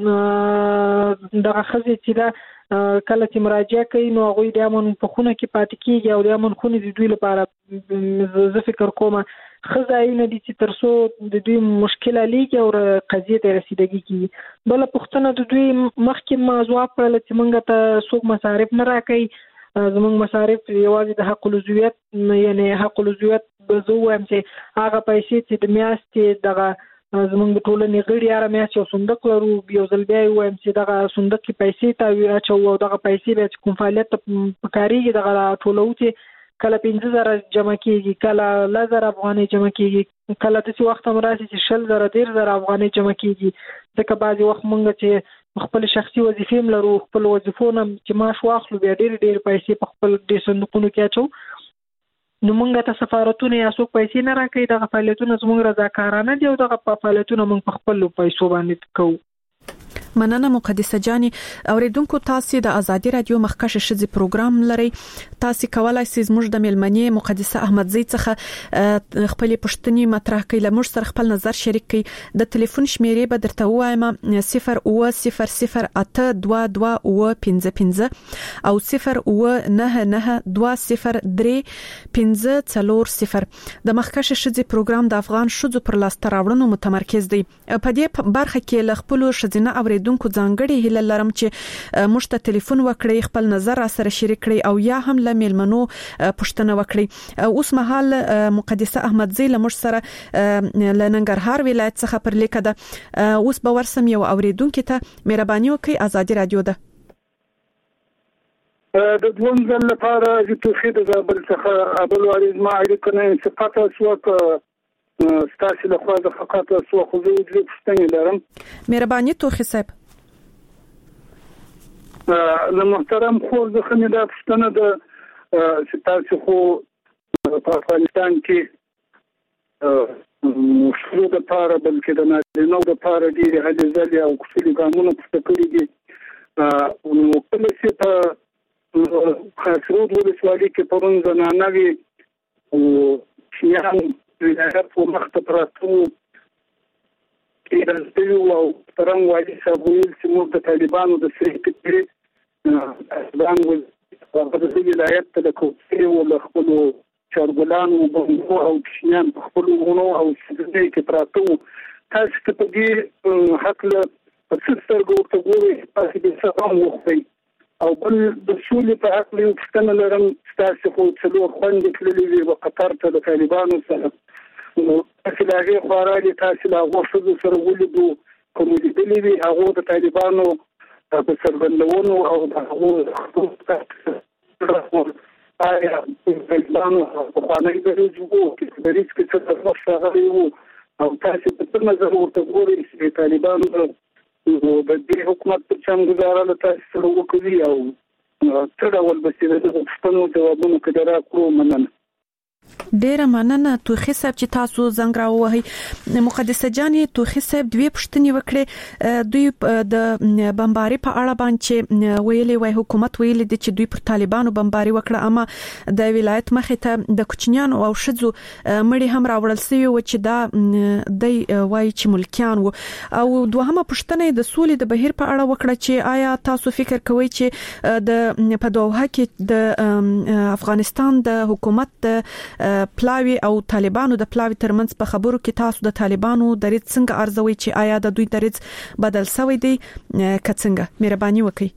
دغه خزي چې دا کله چې مراجعه کوي نو هغه د امن په خونه کې پاتې کیږي او د امن خونه د دوی لپاره زه فکر کوم خزاینه دي چې تر څو د دوی مشکله لیږي او قضیه ته رسیدګي کیږي بل پښتنه د دوی مخکې موضوع کړل چې موږ ته څوک مصارف نه راکړي زموږ مصارف یوازې د حق العضویت یعنی حق العضویت به زه وایم چې هغه پیسې چې د میاشتې دغه زمونږ د ټولنې غړي هره میاشت یو صندوق لرو یو ځل بیا یې وایم چې دغه صندوق کې پیسې ته اچوو او دغه پیسې بیا چې کوم فعالیت ته پکارېږي دغه ټولوو چې کله پنځه زره جمع کېږي کله لس زره افغانۍ جمع کېږي کله داسې وخت هم راشي چې شل زره دېرش زره افغانۍ جمع کېږي ځکه بعضې وخت مونږ چې خپل شخصي وظیفې هم لرو خپل وظیفو نه چې معاش واخلو بیا ډېرې ډېرې پیسې په خپل دې صندوقونو کې اچوو نو مونږ ته سفارتونه یا څوک پیسې نه راکړي دغه فعالیتونه زموږ رضاکارانه دي او دغه فعالیتونه مونږ په خپل پیسو باندې کوو مننه مقدسه جاني اوریدونکو تاسو د ازادي رادیو مخکښ شذ پروګرام لري تاسو کولای شئ زموږ د ملمنې مقدسه احمدزی څخه خپل پښتني مطرح کړئ لمر سره خپل نظر شریک کړئ د ټلیفون شمیرې به درته وایم صفر او صفر صفر اته دوه دوه او پنځه پنځه او صفر او نه نه دوه صفر درې پنځه څلور صفر د مخکښ شذ پروګرام د افغان شذو پر لاسته راوړنو متمرکز دی په دې برخه کې ل خپل شذینه اوریدونکو ځانګړي هیله لرم چې موږ ته ټلیفون وکړئ خپل نظر سره شریک کړئ او یا هم له میلمنو پوښتنه وکړئ اوس مهال مقدسه احمدزی له موږ سره له ننګرهار ولایت څخه پر لیکه ده اوس به ورسم یو اوریدونکو ته مهرباني وکړئ ازادي رادیو ده د دوم ځل لپاره چې توخید د بل څخه ابل وارد ما اړیکنه صفات او ستاسو له خوا د حقیقت او خو زه د پښتنې لرم مهرباني توخی صاحب له محترم خور د خنې د پښتنه د ستاسو خو په افغانستان کې مشروع د پاره بلکې د نارینه د پاره ډېر هلي ځلې او کفلي ګامونه پورته کړي دي نو کله چې په خاصرود ولسوالۍ کې پرون زنانه وي او شیان ولایت په مخته پراتو کې راځي او ترنګ وايي چې ویل چې موږ د طالبانو د سړي ځان ول د ولایت ته د کوڅې او د خپل چارګلانو بمبو او شیان په خپل غونو او سړي کې پراتو تاسو ته په دې حق له ستر ګورته ګوري تاسو به څه هم وخی او بل د سولې په حق یو څه لرم تاسو خو څلور خوندې کړلې وي په قطر ته د طالبانو سره نو تاسو لاغه خورالي تاسو لا غوښتو سره ولیدو کوم دې دې وی هغه د طالبانو په سربندونو او د هغه آیا طالبانو په خانه کې جوړو چې د ریسک څخه مخه غوښتو او تاسو په نظر ورته ګورئ چې طالبانو د دې حکومت په څنګه گزاره تاسو سره وکړي او څه ډول به د پښتنو جوابونو کې راکړو مننه. ډیره مننه توخي صاحب چې تاسو زنګ راوهي. مقدسه جان توخي صاحب دوی پښتني وکړي دوی د بمباري په اړه باندې ویلي وای حکومت ویلي دي چې دوی پر طالبانو بمباري وکړه اما د ولایت مخې ته د کوچنیانو او شذو مړي هم راوړل شوی و چې دا د وای چې ملکیان وو. او دوهمه پښتنه د سولې د بهیر په اړه وکړه چې آیا تاسو فکر کوئ چې د په دوحه کې د افغانستان د حکومت پلاوی او طالبانو د پلاوی ترمنځ په خبرو کې تاسو د طالبانو درې څنګه ارزوي چې آیا د دوی درې بدل شوی دی که څنګه مهرباني وکړئ.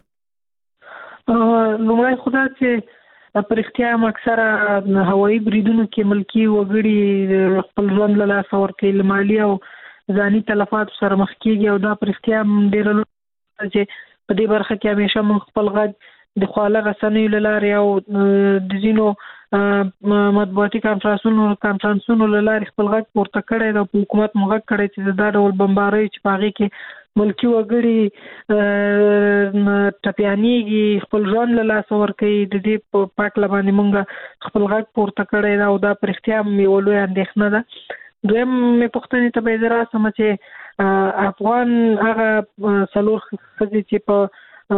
لومړی خدای چې پر اختیار اکثره هوایي بریدونو کې ملکی وګړي خپل ژوند له لاسه ورکړي مالی او ځاني تلفات سره مخ کیږي او دا پر اختیار ډیر چې په دې برخه کې همیشه موږ خپل غږ د خواله رسنیو لاره او د زینو مطبوعاتي کانفرنسونو کانفرنسونو لاره خپل غږ پورته کړی دا حکومت موږ کړی چې دا ډول بمباري چې پاغي کې ملکی وګړي ټپيانيږي خپل ژوند له لاس ورکړي د دې پاک لبانې موږ خپل غږ پورته کړی دا او دا پر اختیار مې ولوي اندېښنه ده. دویم مې پوښتنه ته به زرا سم چې افغان هغه څلور خزي چې په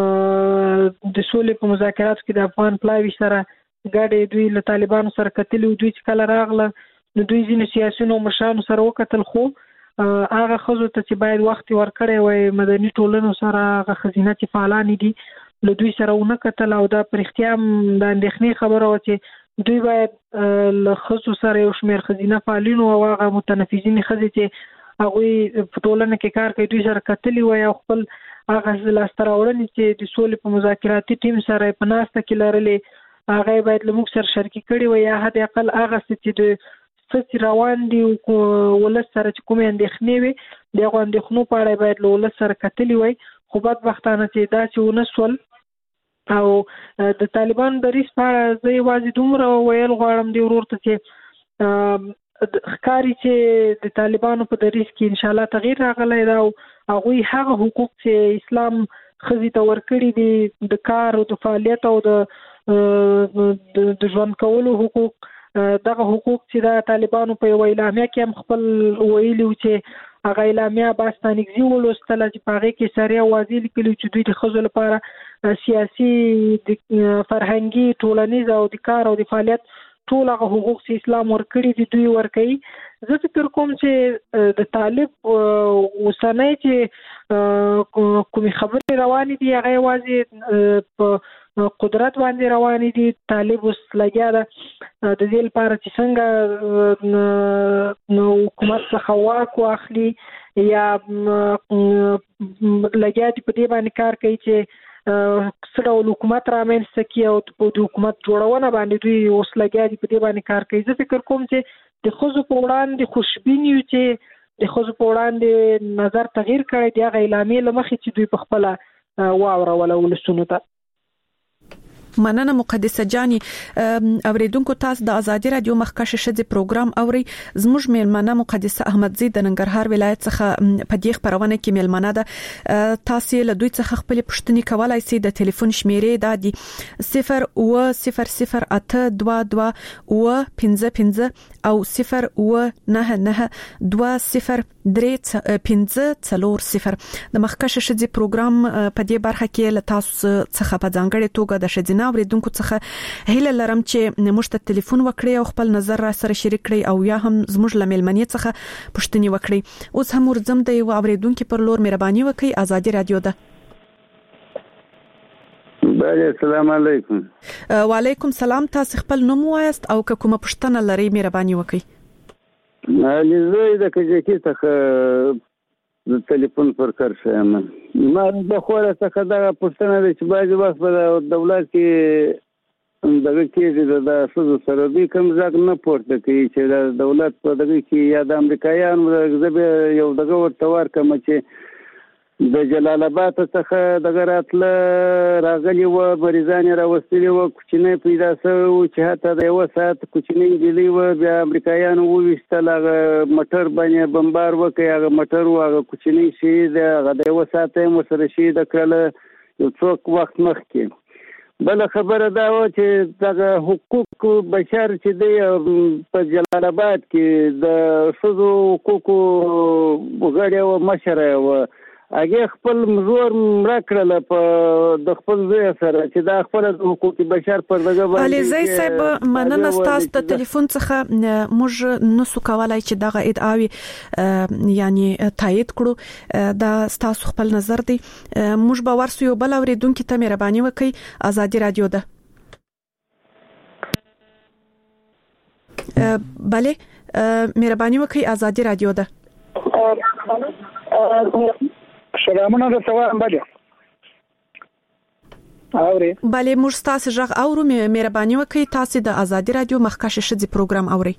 د سولې په مذاکراتو کې د افغان پلاوی سره ګاډي دوی له طالبانو سره کتل او دوی چې کله راغله نو دوی ځینې سیاسيونو مشرانو سره وکتل خو هغه خزو ته چې باید وخت ورکړي وي مدني ټولنو سره هغه خزینه چې فعالان دي له دوی سره ونه کتل او دا پر اختیار د اندېښنې خبره و چې دوی باید له خزو سره یو شمېر خزینه فعالین او هغه متنفذین خزي چې هغه په ټولنه کې کار کوي دوی سره کتلی وي او خپل هغه لاستراوړنې چې د سولې په مذاکراتي ټیم سره په ناسته کې لرلې هغه باید له موږ سره شریک کړي وي یا حد اقل هغه چې د څه روان دي او ولس سره چې کومې اندېښنې وي د هغه اندېښنو په اړه باید له ولس سره کتلی وي خو بدبختانه چې دا چې ونسول او د طالبان د ریس په اړه زه یوازې دومره ویل غواړم دی ورور ته چې ښکاري چې د طالبانو په دریس کې ان شاء الله تغییر راغلی دا او هغه هغه حقوق چې اسلام خزي ته ورکړي دي د کار او د فعالیت او د د ژوند کولو حقوق دغه حقوق چې د طالبانو په اعلامیه کې هم خپل ویلي و چې هغه اعلامیه باستانګزي ولوستله چې په هغه کې سره واضح لیکلي چې دوی د خزو لپاره سیاسي فرهنګي ټولنیز او د کار او د فعالیت ټول هغه حقوق چې اسلام ورکړي دي دوی ورکړي. زه فکر کوم چې د طالب اوسنۍ چې کومې خبرې روانې دي هغه یوازې په قدرت باندې روانې دي. طالب اوس لګیا ده د دې لپاره چې څنګه نو حکومت څخه واک واخلي یا لګیا دي په دې باندې کار کوي چې څه ډول حکومت رامنځته کړي او د حکومت جوړونه باندې دوی اوس لګیا دي په دې باندې کار کوي. زه فکر کوم چې د خزو په وړاندې خوشبین یو چې د خزو په وړاندې نظر تغییر کړی دی هغه اعلامیه لمخې چې دوی په خپل واوروله ولسونو ته. مننه مقدسه جاني. اوریدونکو تاسو د ازادي رادیو مخکشه شذ پروګرام اوري زموږ میلمنه مقدسه احمدزی د ننګرهار ولایت څخه په دې خبرونه کې میلمنه ده. تاسو له دوی څخه خپل پوښتنې کولای شئ. د ټلیفون شمیرې د دي صفر او صفر صفر اته دوه دوه او پنځه پنځه او صفر او نه نه دوه صفر درې پنځه څلور صفر. د مخکشه شذ پروګرام په دې برخه کې له تاسو څخه په ځانګړي توګه د شذ اوریدونکو څخه هیله لرم چې موږ ته ټلیفون وکړي او خپل نظر را سره شریک کړي او یا هم زموږ لملمنې څخه پوښتنې وکړي. اوس هم ورځم د یو اوریدونکو پر لور مهرباني وکړئ. ازادي رادیو ده. بله السلام علیکم. وعلیکم سلام. تاسو خپل نوم وایست او کومه پوښتنه لرئ مهرباني وکړئ. علي زوی د کجکی څخه د ټلیفون پر کار شم. ما د خوره څخه دا پوښتنه ده چې بعضې وخت په دولت کې دغه کېږي د ښځو سره دوی کوم ځاګ نه پورته کوي چې د دولت په دغه کې یا د امریکایانو زه به یو دغه ورته ورکړم چې د جلال آباد څخه دغه راتله راغلي وه مریضان یې راوستلي وه کوچنی پیدا شوی و چې حتی د یوه ساعت کوچنۍ نجلۍ وه بیا امریکایانو وویشتل هغه موټر باندې بمبار وکړي هغه موټر و هغه کوچنۍ شهید هغه د یوه ساعت یې هم ورسره شهیده کړله یو څوک وخت مخکې. بله خبره دا وه چې دغه حقوق بشر چې دی په جلال آباد کې د ښځو حقوقو غړې وه مشره وه هغې خپل زور مړه کړله په د خپل زوی سره چې دا خپله د حقوق بشر پر دغه باندې علیزی صاحب مننه ستاسو د ټلیفون څخه موږ نسو کولای چې دغه ادعاوې یعنی تایید کړو دا ستاسو خپل نظر دی. موږ به ورسو یو بل اوریدونکي ته مهرباني وکړئ. ازادي رادیو ده. بله مهرباني وکړئ. ازادي رادیو ده. سلامونه درته وایم بله. اورې بله موږ ستاسو غږ اورو. مهرباني وکړئ تاسو د ازادي رادیو مخکښ ښځې پروګرام اورئ.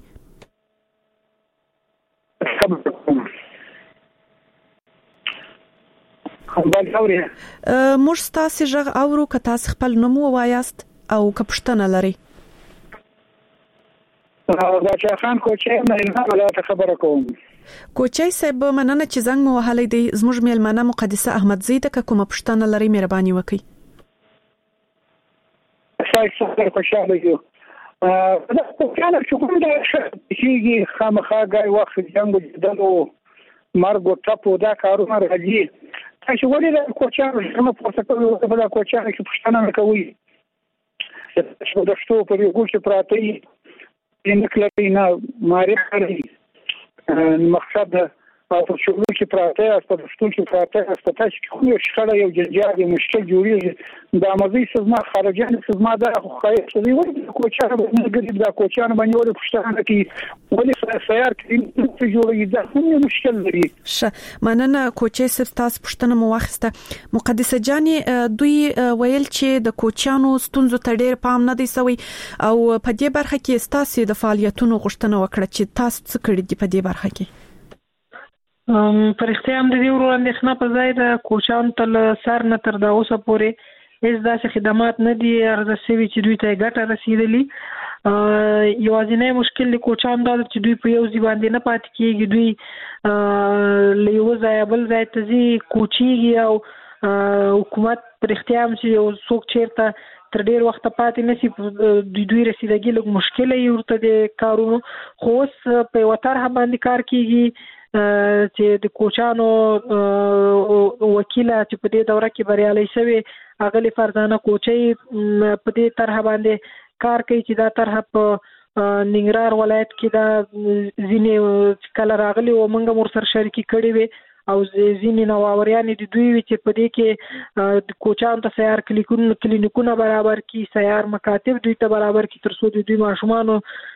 موږ ستاسو غږ اورو که تاسو خپل نوم ووایاست او که پوښتنه لرئ. باچا خان کوچی نه الهام له خبره کوم. کوچی صاحب مننه چې زنګ مو وهلی دی. زموږ میلمنه مقدسه احمدزی ده که کومه پوښتنه لرئ مهرباني وکړئ. سای خوشاله یو. دا کوچانه چې کوم دا کېږي خامخا ګای وخت جنګ جدلو مرګ او ټپو دا کارونه راځي. تاسو ولې دا کوچانه څنګه پورته کوي او دا کوچانه چې پوښتنه نه کوي چې د شتو په یو ګوښه پراته وي نه کلي نه ماري کوي مقصد او په شغل کې پراته است په شتو کې پراته است تاسو چې خو یو شخړه یو جنجال مشکل جوړیږي د امازي سزما خارجان سزما دا خو خیر څه وي کوچانه باندې ګرځي دا کوچانه باندې ولې پوښتنه کوي ولې سیار کې څه جوړیږي دا هم مشکل لري. ښه مننه کوچي صاحب تاسو پوښتنه مو واخیسته. مقدسه جاني دوی ویل چې د کوچانو ستونزو ته ډېر پام نه دی شوی او په دې برخه کې تاسو د فعالیتونو غوښتنه وکړه چې تاسو څه کړی دی په دې برخه کې. پر اختیام د دې ورو اندېښنه په ځای د کوچانو تل سر نه تر دا اوسه پورې هیڅ داسې خدمات نه دي عرضه شوي چې دوی ته ګټه رسیدلي. یوازینی مشکل د کوچانو دا چې دوی په یو ځای باندې نه پاتې کېږي. دوی له یو ځایه بل ځای ته ځي کوچېږي او حکومت پر اختیام چې یو څوک چېرته تر ډېر وخت پاتې نشي دوی دوی رسیدګي لږ مشکله یې ورته د کارونو خو اوس په یوه طرحه باندې کار کېږي چې د کوچانو وکیله چې په دې دوره کې بریالۍ شوې هغه فرزانه کوچۍ په دې طرحه باندې کار کوي چې دا طرحه په ننګرهار ولایت کې دا ځینې کله راغلي او موږ هم ورسره شریکي کړې وې او ځینې نوآوریانې د دوی وي چې په دې کې د کوچانو ته سیار کلینیکونه برابر کړي سیار مکاتب دوی ته برابر کړي تر څو د دوی ماشومانو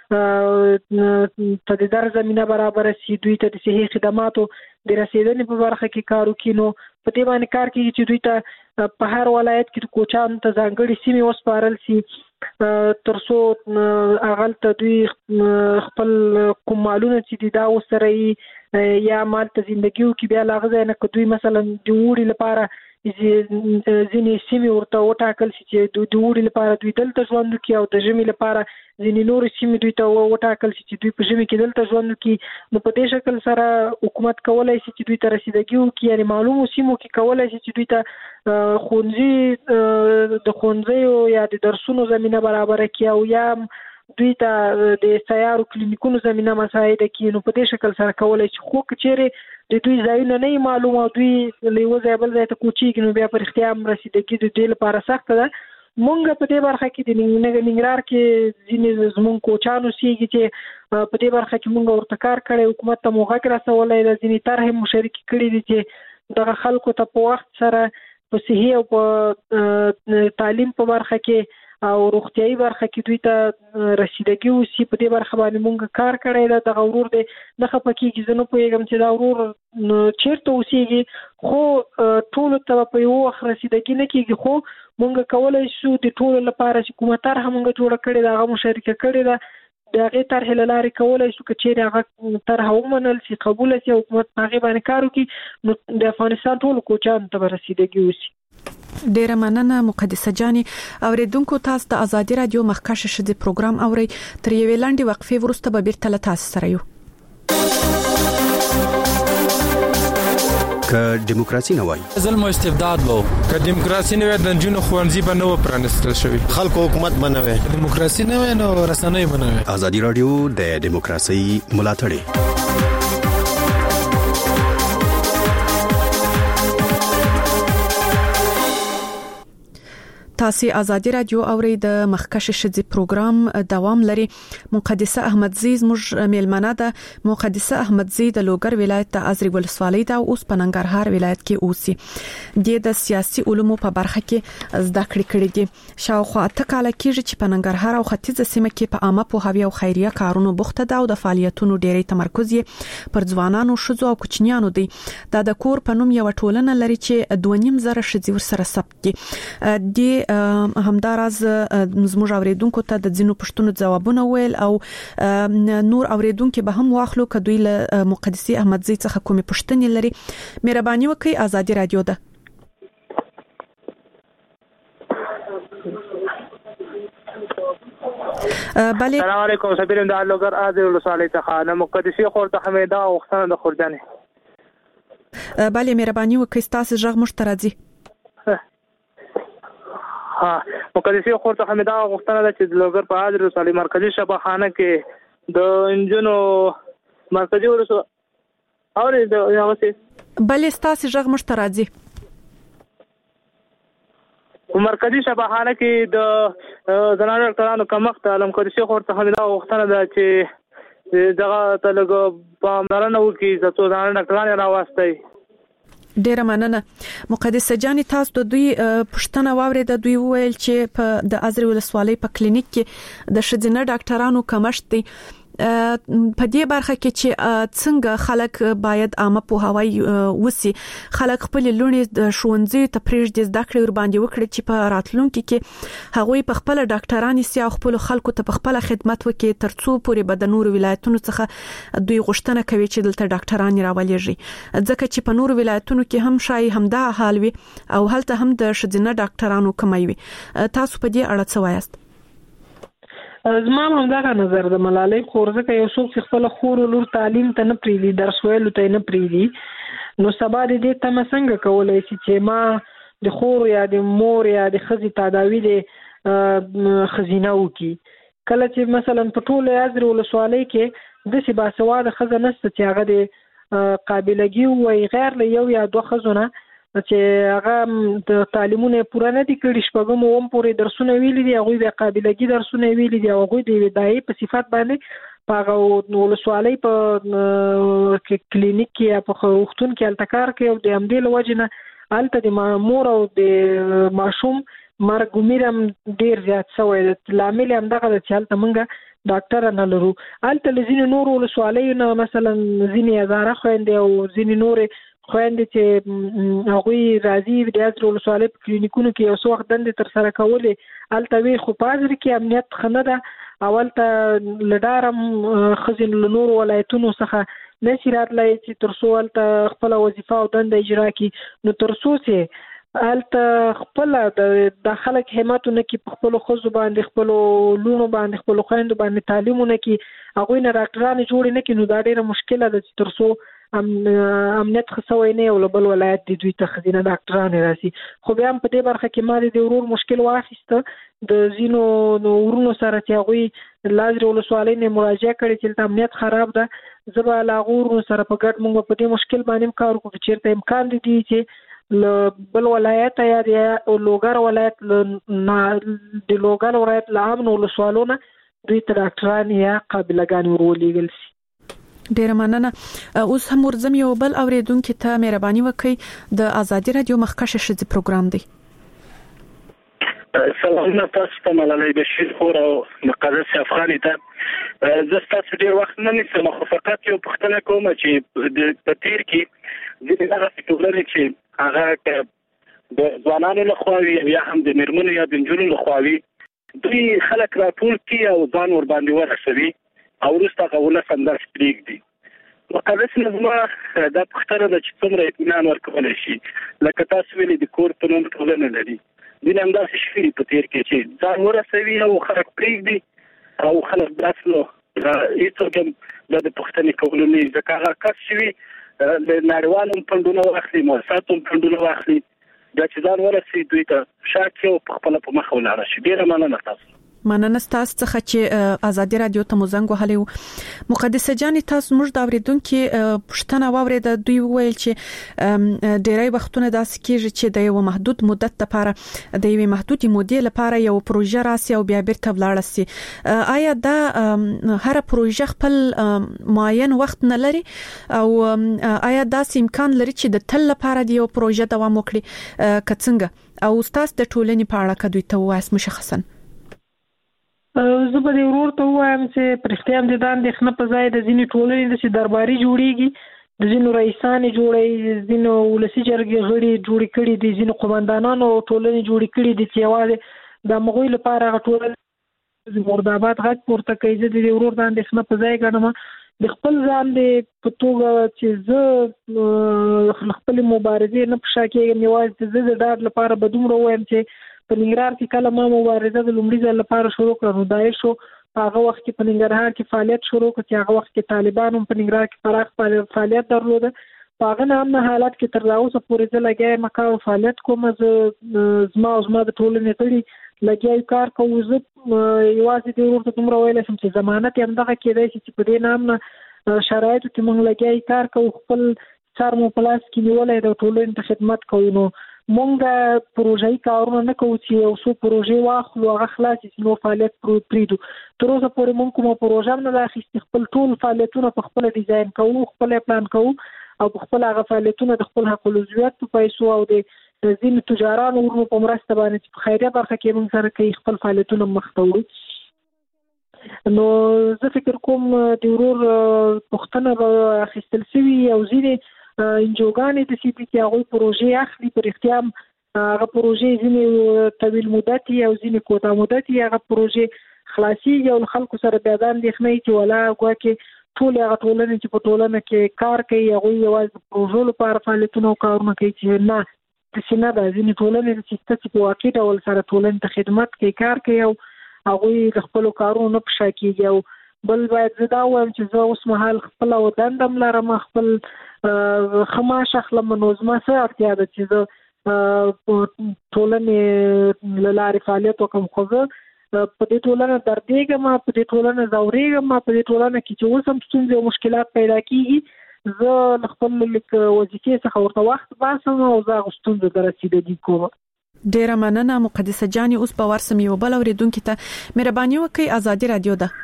ته د در زمینه برابر شي دوی ته د صحي خدماتو د رسیدنې په برخه کې کار وکړي. نو په دې باندې کار کوي چې دوی ته په هر ولایت کې د کوچانو ته ځانګړي سیمې وسپارل شي تر څو هغلته دوی خپل کوم مالونه چې دي دا وسره یا مال ته زندگی وکړي بیا له هغه ځای نه که دوی مثلا د اوړي لپاره ځینې سیمې ورته وټاکل شي چې د اوړي لپاره دوی دلته ژوند وکړي او د ژمي لپاره ځینې نورې سیمې دوی ته وټاکل شي چې دوی په ژمي کې دلته ژوند وکړي. نو په دې شکل سره حکومت کولی شي چې دوی ته رسیدګي وکړي یعنې معلومو سیمو کې کولی شي چې دوی ته ښوونځي د ښوونځیو یا د درسونو زمینه برابره کړي او یا دوی ته د سیارو کلینیکونو زمینه مساعده کړي. نو په دې شکل سره کولی شي خو که چیرې د دوی ځایونه نه معلوم او دوی له یوه ځای بل ځای ته کوچېږي نو بیا پر اختیا هم رسیدګي د دوی لپاره سخته ده. مونږ په دې برخه کې د ننګرهار کې ځینې زموږ کوچانو اوسېږي چې په دې برخه کې مونږ ورته کار کړی حکومت ته مو غږ رسولی ده ځینې طرحې مو شریکې کړي دي چې دغه خلکو ته په وخت سره په صحي او په تعلیم په برخه کې او روغتيایي برخه کې دوی ته رسیدګي وسی په دې برخه باندې مونږ کار کړی دا د ورور دی د خپکی کې زنه پوهیږم چې دا ورور چیرته اوسېږي خو ټول ته په یو وخت رسیدګي نه کیږي خو مونږ کولای شو د ټول لپاره چې کومه طرح مونږ جوړ کړی دا هغه مشارکت کړی دا د هغه طرح لارې کولای شو چې هغه طرح ومنل شي قبول شي حکومت هغه باندې کار وکړي نو د افغانستان ټول کوچان ته رسیدګي وسی. ډیره مننه مقدسه جاني. اوریدونکو تاسو د ازادي رادیو مخکشه شدي پروګرام اوري تر یوې لاندې وقفې وروسته به بیرته له تاسو سره یو. که دیموکراسي نه وای ظلم او استبداد وو که دیموکراسي نه وای د جنونو خوانځي به نه پرانستل شوی خلکو حکومت بنوي دیموکراسي نه وای نو رسنۍ بنوي. ازادي رادیو د دیموکراسي ملاتړ تاسو ازادي رادیو اوري د مخکشه شدي پروګرام دوام لري. مقدسه احمدزي زموږ میلمنه ده. مقدسه احمدزي د لوګر ولایت د ازري ولسوالۍ د اوس په ننګرهار ولایت کې اوسي. د سیاسي علومو په برخه کې زده کړې کړې دي. شاوخوا اته کال کېږي چې په ننګرهار او ختیځ سیمه کې په عامه پوهاوي او خیریه کارونو بوخته ده او د فعالیتونو ډېری تمرکز یې پر ځوانانو شذو او کوچنیانو دی. دا د کور په نوم یو ټولنه لري چې دوه نیم زره شذي ورسره ثبت دي. د همداراز زموږ اوریدونکو ته د ځینو پښتنو ځوابونه ویل او نور اوریدونکو به هم واخلو که دوی له مقدسي احمدزي څخه کومې پښتنې لري. مهرباني وکړئ ازادي رادیو ده. بله السلام علیکم سفیرم د لوګر ازري ولسوالۍ څخه نه مقدسي خورته حمیده او وختونه د خورجانې. بله مهرباني وکړئ تاسو ژغ مشترازي. ها مقدسي خورته حمیده او وختونه د لوګر په ازري ولسوالۍ مرکزی شبخانه کې د انجنونو مرکزی ولسوالۍ اوري د یوسه بله تاسو ژغ مشترازي. مرکزی شبخانه کې د زنانه ډاکټرانو کمښت علم قدسي خورته حمیده او وختونه د چې دغه تلګ په مرنه وکي چې زنانه ډاکټرانو راوستي. ډیره مننه مقدسه جاني. تاسو د دوی پښتنه واورې د دوی ویل چې په د ازري ولسوالۍ په کلینیک کې د شذینه ډاکټرانو کمښت دی. په دې برخه کې چې څنګه خلک باید عامه پوهاوی وسی خلک خپل لونې د شونځي ته پرېږدي زده کړې ور باندې وکړي چې په راتلونکي کې هغوی په خپل ډاکټرانو سي او خپل خلکو ته په خپل خدمت وکړي ترڅو پورې به د نور ولایتونو څخه دوی غوښتنه کوي چې دلته ډاکټران راولېږي ځکه چې په نور ولایتونو کې هم شای همدا حال وي او هلته هم د شذینه ډاکټرانو کمی وي. تاسو په دې اړه څه وایاست؟ زما هم دا نظر د ملالۍ خورزه یو څوک خپل خور او لور تعلیم ته نه پریدي درس ویلو ته نه پریدي نو سبا دې ته څنګه کولای شي چې ما د خور یا د مور یا د خزي تداوی د خزینه وکي کله چې مثلا په ټوله ازري ولسوالۍ کې د سبا سواده خزانه نشته چې هغه د قابلګي وي غیر له یو یا دوه خزونه چې هغه د تعلیمونه پوره نه دي کړي شپږم اوم پورې درسونه ویلي دي هغه د قابلګي درسونه ویلي دي هغه د ودایي په صفات باندې په ولسوالۍ په کلینیک کې په وختون کې التکار کوي او د امدیل وجنه الته د مامور او د ماشوم مرګ میرم ډیر زیات شوی د لامل هم دغه چې الته مونږه ډاکټر نه لرو. الته لزین نور ولسوالۍ نه مثلا ځینې هزاره خويندې او ځینې نور خويندې چې هغه راځي د ازري ولسوالۍ په کلینیکونو کې یو څو وخت دندې تر سره کولې الته وی خو پازر کې امنیت خنه ده اولته لډارم خزین نور ولایتونو څخه نشرات لای چې ترڅو الته خپل وظیفه او دنده اجرا کړي نو ترڅو چې الته خپل د داخله همت نه کې خپل خزو باندې خپل لونو باندې خپل خويندو باندې تعلیمونه کې هغه نه راکړانه جوړ نه کینو دا ډیره مشکله ده چې ترڅو ام امنیت خصوي نه او بل ولایت د دوی ته خزینه ډاکټران راسي خو بیا په دې برخه کې ما د ورور مشکل واخیسته د زینو ورونو سره چې هغه لازري ولسوالۍ نه مراجعه کړې چې امنیت خراب ده زبا لاغور سره په ګډ موږ په دې مشکل باندې کار کوو چې چیرته امکان دي چې بل ولایت یا د لوګر ولایت د لوګر ولایت لامن ولسوالونه دوی ته ډاکټران یا قابلګان ورولېږل شي. ډیر مننه. اوس هم ورزم یو بل اوریدونکو ته مهرباني وکړئ د ازادي رادیو مخکشه شدي پروګرام دی. سلامونه تاسو ته ملالۍ بشیر خور او مقدس افغاني ته زه تاسو ډیر وخت نه نیسم خو فقط یو پوښتنه کوم چې د تیر کې ځینې هغه ټولنې چې هغه د ځوانانو لخوا وي یا هم د میرمنو یا د نجونو لخوا وي دوی خلک راټول کړي او ځان ور باندې ورسوي او وروسته هغه ولس همداسې پرېږدي مقدس نظمه دا پوښتنه ده چې څومره اطمینان ورکولی شي لکه تاسو ویلي د کور په نوم ټولنه لري دوی همداسې شوي په تیر کې چې ځان ورسوي او خلک پرېږدي او خلک داسې نو هېڅوک هم دا د پوښتنې کولو نه وي ځکه هغه کس شوي له نړیوالو هم فنډونه واخلي مؤسساتو هم فنډونه واخلي دا چې ځان ورسوي دوی ته شا کړي او په خپله په مخه ولاړه شي. ډېره مننه تاسو. مننه ستاسو څخه چې ازادي رادیو ته مو زنګ وهلی و. مقدسه جان تاسو موږ د اوریدونکو پښتنه واورید دوی ویل چې ډیری وختونه داسې کیږي چې د یو محدود مدت لپاره د یو محدودي مودې لپاره یو پروژه راسي او بیا بیرته ولاړ سي. آیا دا هر پروژه خپل معین وخت نه لري او آیا دا امکان لري چې د تل لپاره د یو پروژه دوام وکړي کڅنګ او تاسو د ټولنې په اړه کدوې ته وایي مشخصا؟ زه به د ورور ته وایم چې پرختیا هم د اندېښنه په ځای د ځینې ټولنې داسې درباري جوړېږي د ځینو رئیسانې جوړوي ځینو ولسي جرګې غړي جوړې کړي دي ځینو قومندانانو ټولنې جوړې کړي دي چې یوازې د هغوی لپاره هغه ټولنې د مرداباد غږ پورته کوي. زه د ورور د اندېښنه په ځای ګڼم د خپل ځان د په توګه چې زه خپلې مبارزې نه په شا کېږم یوازې زه د ډاډ لپاره به دومره ووایم چې په ننګرهار کې کله ما مبارزه د لومړي ځل لپاره شروع کړه نو دایر شو په هغه وخت کې په ننګرهار کې فعالیت شروع کړ چې هغه وخت کې طالبان هم په ننګرهار کې پراخ فعالیت درلوده په هغه نه هم حالات کې تر اوسه پورې زه لګیا مکه فعالیت کوم زه زما او زما د ټولنې غړي لګیا کار کوو. زه یوازې د ورته دومره ویلی شم چې ضمانت یې همدغه کېدی شي چې په دې نام نه شرایطو کې موږ لګیا کار کوو خپل سر مو په لاس کې نیولی د ټولنې ته خدمت کوو. نو مونږ پروژې کارونه نه کوو چې یو څو پروژې واخلو هغه خلاص شي نو فعالیت پرېږدو. تر اوسه پورې مونږ کومه پروژه نه ده اخیستې خپل ټول فعالیتونه په خپله ډیزاین کوو خپل پلان کوو او په خپل هغه فعالیتونه د خپل حق العضویت په پیسو او د ځینو تجارانو ورونو په مرسته باندې چې په خیریه برخه کې مونږ سره کوي خپل فعالیتونه مخ ته وړو. نو زه فکر کوم د ورور پوښتنه به اخیستل شوي او ځینې انجوګانې د سي پي کې هغوی پروژې اخلي په رښتیا هم هغه پروژې ځینې طویل مدتي او ځینې کوتاه مدتي هغه پروژې خلاصېږي او له خلکو سره بیا دا اندېښنه وي چې ولا ګواکې ټولې هغه ټولنې چې په ټولنه کې کار کوي هغوی یوازې د پروژو لپاره فعالیتونه او کارونه کوي چې نه داسې نه ده. ځینې ټولنې چې په واقعي ډول سره ټولنې ته خدمت کوي کار کوي او هغوی د خپلو کارونو نه په شا کېږي. او بل باید زه دا ووایم چې زه اوس مهال خپله دنده هم لرم خپل ښه معاش اخلم نو زما څه اړتیا ده چې زه ټولنې له لارې فعالیت وکړم خو زه په دې ټولنه دردېږم په دې ټولنه ځورېږم په دې ټولنه کې چې اوس هم ستونزې او مشکلات پیدا کېږي زه له خپل وظیفې څخه ورته وخت باسم او زه هغو ستونزو ته رسېدګي کوم. ډېره مننه مقدسه جانې. اوس به ورسم یو بل اورېدونکي ته مهرباني وکړئ. ازادي رادیو ده.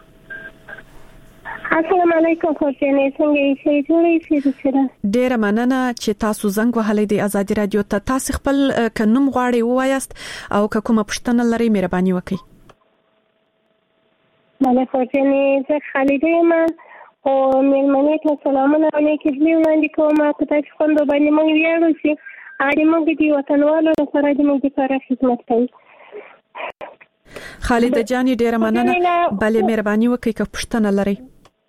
السلام علیکم خورجانې څنګه یې جوړې شي؟ ډېره مننه چې تاسو زنګ وهلی دی ازادي رادیو ته. تاسو خپل که نوم غواړئ ووایاست او که کومه پوښتنه لرئ مهرباني وکړئ. بله خورجانې زه خالده یم او مېلمنې ته سلامونه او نیکهیلي وړاندې کوم. په داسې خوندو باندې موږ ویاړو چې هغه موږ د وطنوالو لپاره د موږ دپاره خدمت کوي. خالده جانې ډېره مننه. بلې مهرباني وکړئ که پوښتنه لرئ.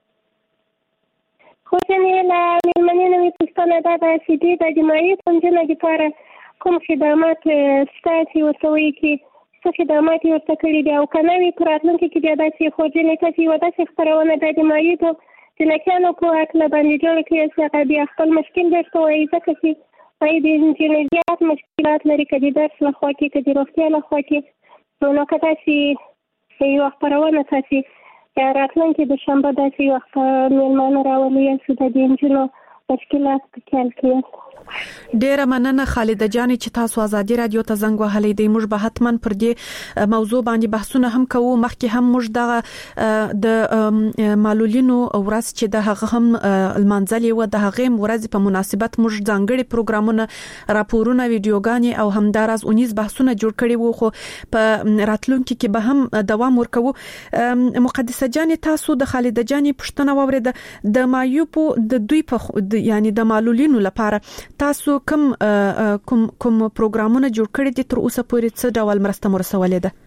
خو ځینې له مېلمنې نه مې پوښتنه دا ده چې دوی د جماعي نجونو دپاره کوم خدمات شته چې ورته وایي چې څه خدمات یې ورته کړي دي او که نه وي په راتلونکي کې بیا داسې خو ځینې تاسې یوه داسې خپرونه د جماعیتو جنکیانو په هکله باندې جوړه کړي چې هغه بیا خپل مشکل درته وایي ځکه چې هغوی د نجونې زیات مشکلات لري که د درس لخوا کې که د روغتیا لخوا کې نو که تاسې یوه خپرونه تاسې یا راتلونکي د شنبه داسې وخت مېلمانه راولي چې د دې نجونو مشکلات په خیال کې ډیره مننه خالده جان چې تاسو ازادي رادیو ته زنګ وهلې دی. موږ به حتما پر دې موضوع باندې بحثونه هم کوو. مخکې هم موږ د د معلولینو ورځ چې د هغه هم المنځلې و د هغه ورځ په مناسبت موږ ځانګړي پروګرامونه راپورونه ویډیوګانې او همدارس اونیز بحثونه جوړ کړي وو، خو په راتلونکي کې به هم دوام ورکوو. مقدسه جان تاسو د خالده جان پښتنه وورید د مایوپو د دوی په یعنی د معلولینو لپاره تاسو کوم کوم کوم پروګرامونه جوړ کړی دي تر اوسه پورې څه ډول مرسته مرسولې ده؟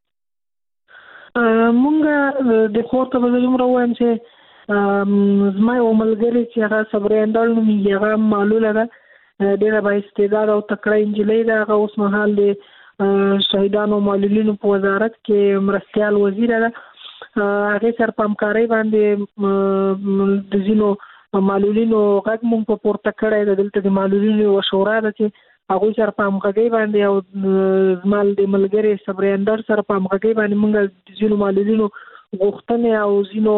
مونږ د خورته بدلم راویم چې زما یو ملګری چې هغه صبرې اندل نو میغه معلوله ده، ډېره با استعداد او تکړه انجلۍ ده. هغه اوس مهال د شهیدانو معلولینو په وزارت کې مرستيال وزیر ده. هغه سره په همکارۍ باندې د زینو معلولینو غږ مونږ په پورته کړی د دلته د معلولینو شورا ده چې هغه سره په همغږۍ باندې او زمال د ملګری صبرې اندر سره په همغږۍ باندې مونږ د زینو معلولینو غوښتنې او زینو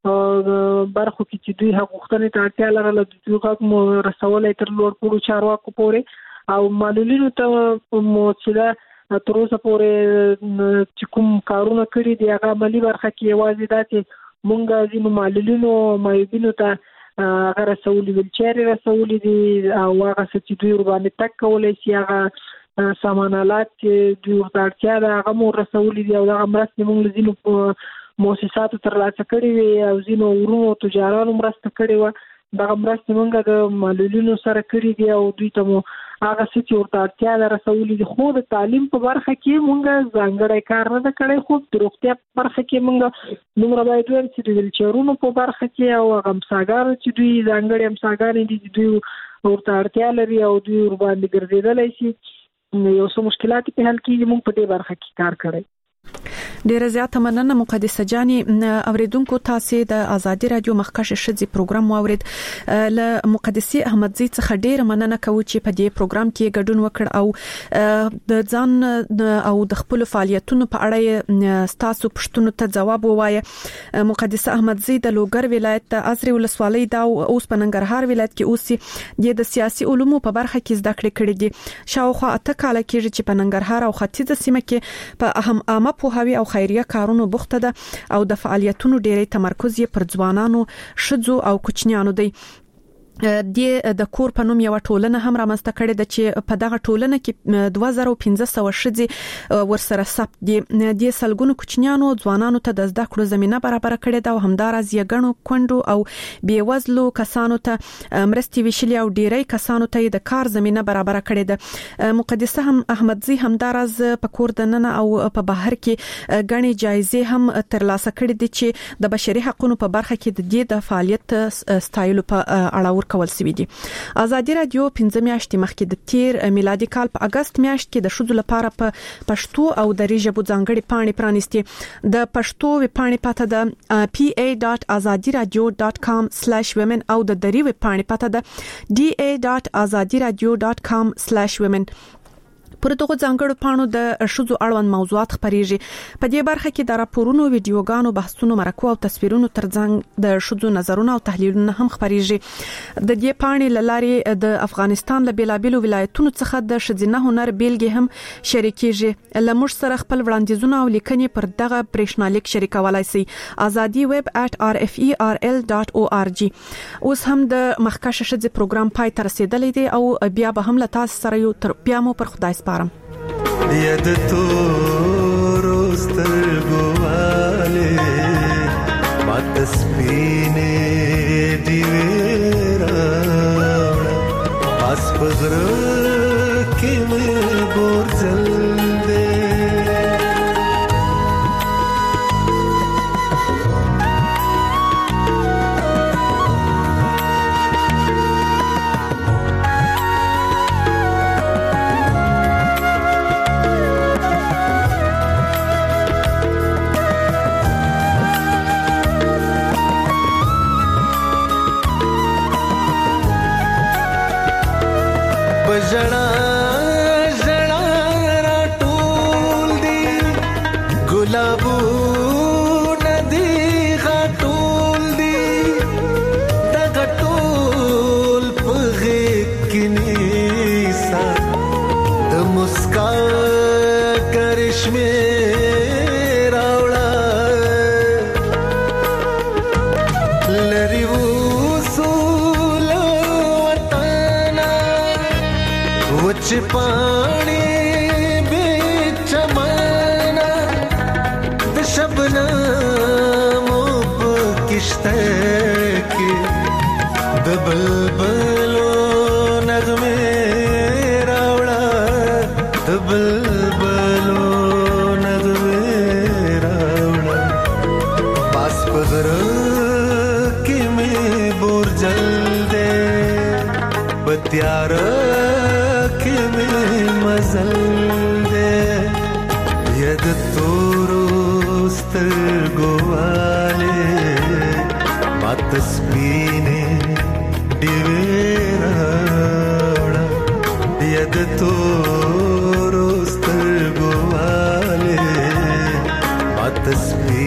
برخو کې چې دوی هغه غوښتنې ته اړتیا لرله د دوی غږ مو رسولی تر لوړ پوړو چارواکو پورې او معلولینو ته مو چې تر اوسه پورې چې کوم کارونه کړي دي هغه عملي برخه کې یوازې دا چې مونږ ځینو معلولینو معیوبینو ته هغه رسولي ویلچیر رسولي دي او هغه چې دوی ورباندې تک کولی شي هغه سامانالات چې دوی ورته اړتیا ده هغه مو رسولي دي او دغه مرستې مونږ له ځینو مؤسساتو ترلاسه کړې وي او ځینو ورونو تجارانو مرسته کړې وه. دغه مرستې مونږ د معلولینو سره کړي دي او دوی ته مو هغه څه چې ورته اړتیا ده رسولي دي. خو د تعلیم په برخه کې مونږ ځانګړی کار نه ده کړی، خو د روغتیا په برخه کې مونږ دومره باید ویم چې د ویلچیرونو په برخه کې او هغه امساګانو چې دوی ځانګړي امساګانې دي چې دوی ورته اړتیا لري او دوی ورباندې ګرځېدلی شي یو څه مشکلات په حل کېږي، مونږ په دې برخه کې کار کړی. ډیره زیاته مننه مقدسه جاني. اوریدونکو تاسو د ازادي رادیو مخکش شذي پروګرام واورید. له مقدسي احمدزي څخه ډیره مننه کوم چې په دې پروګرام کې ګډون وکړ او د ځان او د خپل فعالیتونو په اړه تاسو پښتنو ته جواب ووایي. مقدسه احمدزي د لوګر ولایت د ازري ولسوالۍ دا اوس په ننګرهار ولایت کې اوسي د سیاسي علومو په برخه کې زده کړې کړې دي. شاوخوا اته کاله کې چې په ننګرهار او ختیځ سیمه کې په اهم عامه پوهاوی او خیریه کارونو بوخته ده او د فعالیتونو ډېری تمرکز یې پر ځوانانو، ښځو او کوچنیانو دی. د د کور په نوم یو ټولنه هم رامنځته کړې ده چې په دغه ټولنه کې دوه زره پنځه سوه ښځې ورسره ثبت دي. د سلګونو کوچنیانو ځوانانو ته د زده کړو زمينه برابر کړې ده او همدارز یې غنو کندو او بیوزلو کسانو ته مرستې ویشلې او ډیری کسانو ته د کار زمينه برابر کړې ده. مقدسه هم احمدزي همدارز په کور دننه او په بهر کې غني جایزې هم ترلاسه کړې دي چې د بشري حقوقو په برخه کې د دې د فعالیت ستایلو په اړه کول سوي دي. ازادي رادیو پنځه میاشتې مخکې د تیر میلادي کال په اگست میاشت کې د شذو لپاره په پښتو او دری ژبو ځانګړي پاڼې پرانیستي. د پښتو ویب پاڼې پته ده پی ای ډاټ ازادي رادیو ډاټ کام سلیش ویمن او د دری ویب پاڼې پته ده ډي ای ډاټ ازادي رادیو ډاټ کام سلیش ویمن. پر دغه ځانګړو پاڼو د شذو اړوند موضوعات خبريږي. په دې برخه کې د راپورونو، ویډیوګانو، بحثونو، مرکو او تصویرونو ترڅنګ د شذو نظرونه او تحلیلونه هم خبريږي. د دې پاڼې لارې د افغانستان له بیلابیلو ولایتونو څخه د شذینه هنر بیلګې هم شریکېږي. لمر سره خپل وړاندیزونه او لیکنې پر دغه برېښنالیک شریکولای شي. ازادي ویب at r f e r l dot org. اوس هم د مخکښ شذې پروګرام پای ته رسیدلی دی او بیا به هم له تاسو سره یو تر بیا مو پر خدای سپارم. ید تورو سترګواله مات سپینې دیویرا پاس پغر کې مې ګورځل دې ژړا ژړا را ټول دي ګلابونه دي غټول دي د غټول په غېږ کې نامو په کشته کې د بلبلو نغمه راوړه د بلبلو نغمه راوړه پاس پغر کې مې بورجل دې بتیار کې مې مزل دې ید تورو سترګواله مات سپینه دیویراړه ید تورو سترګواله مات سپینه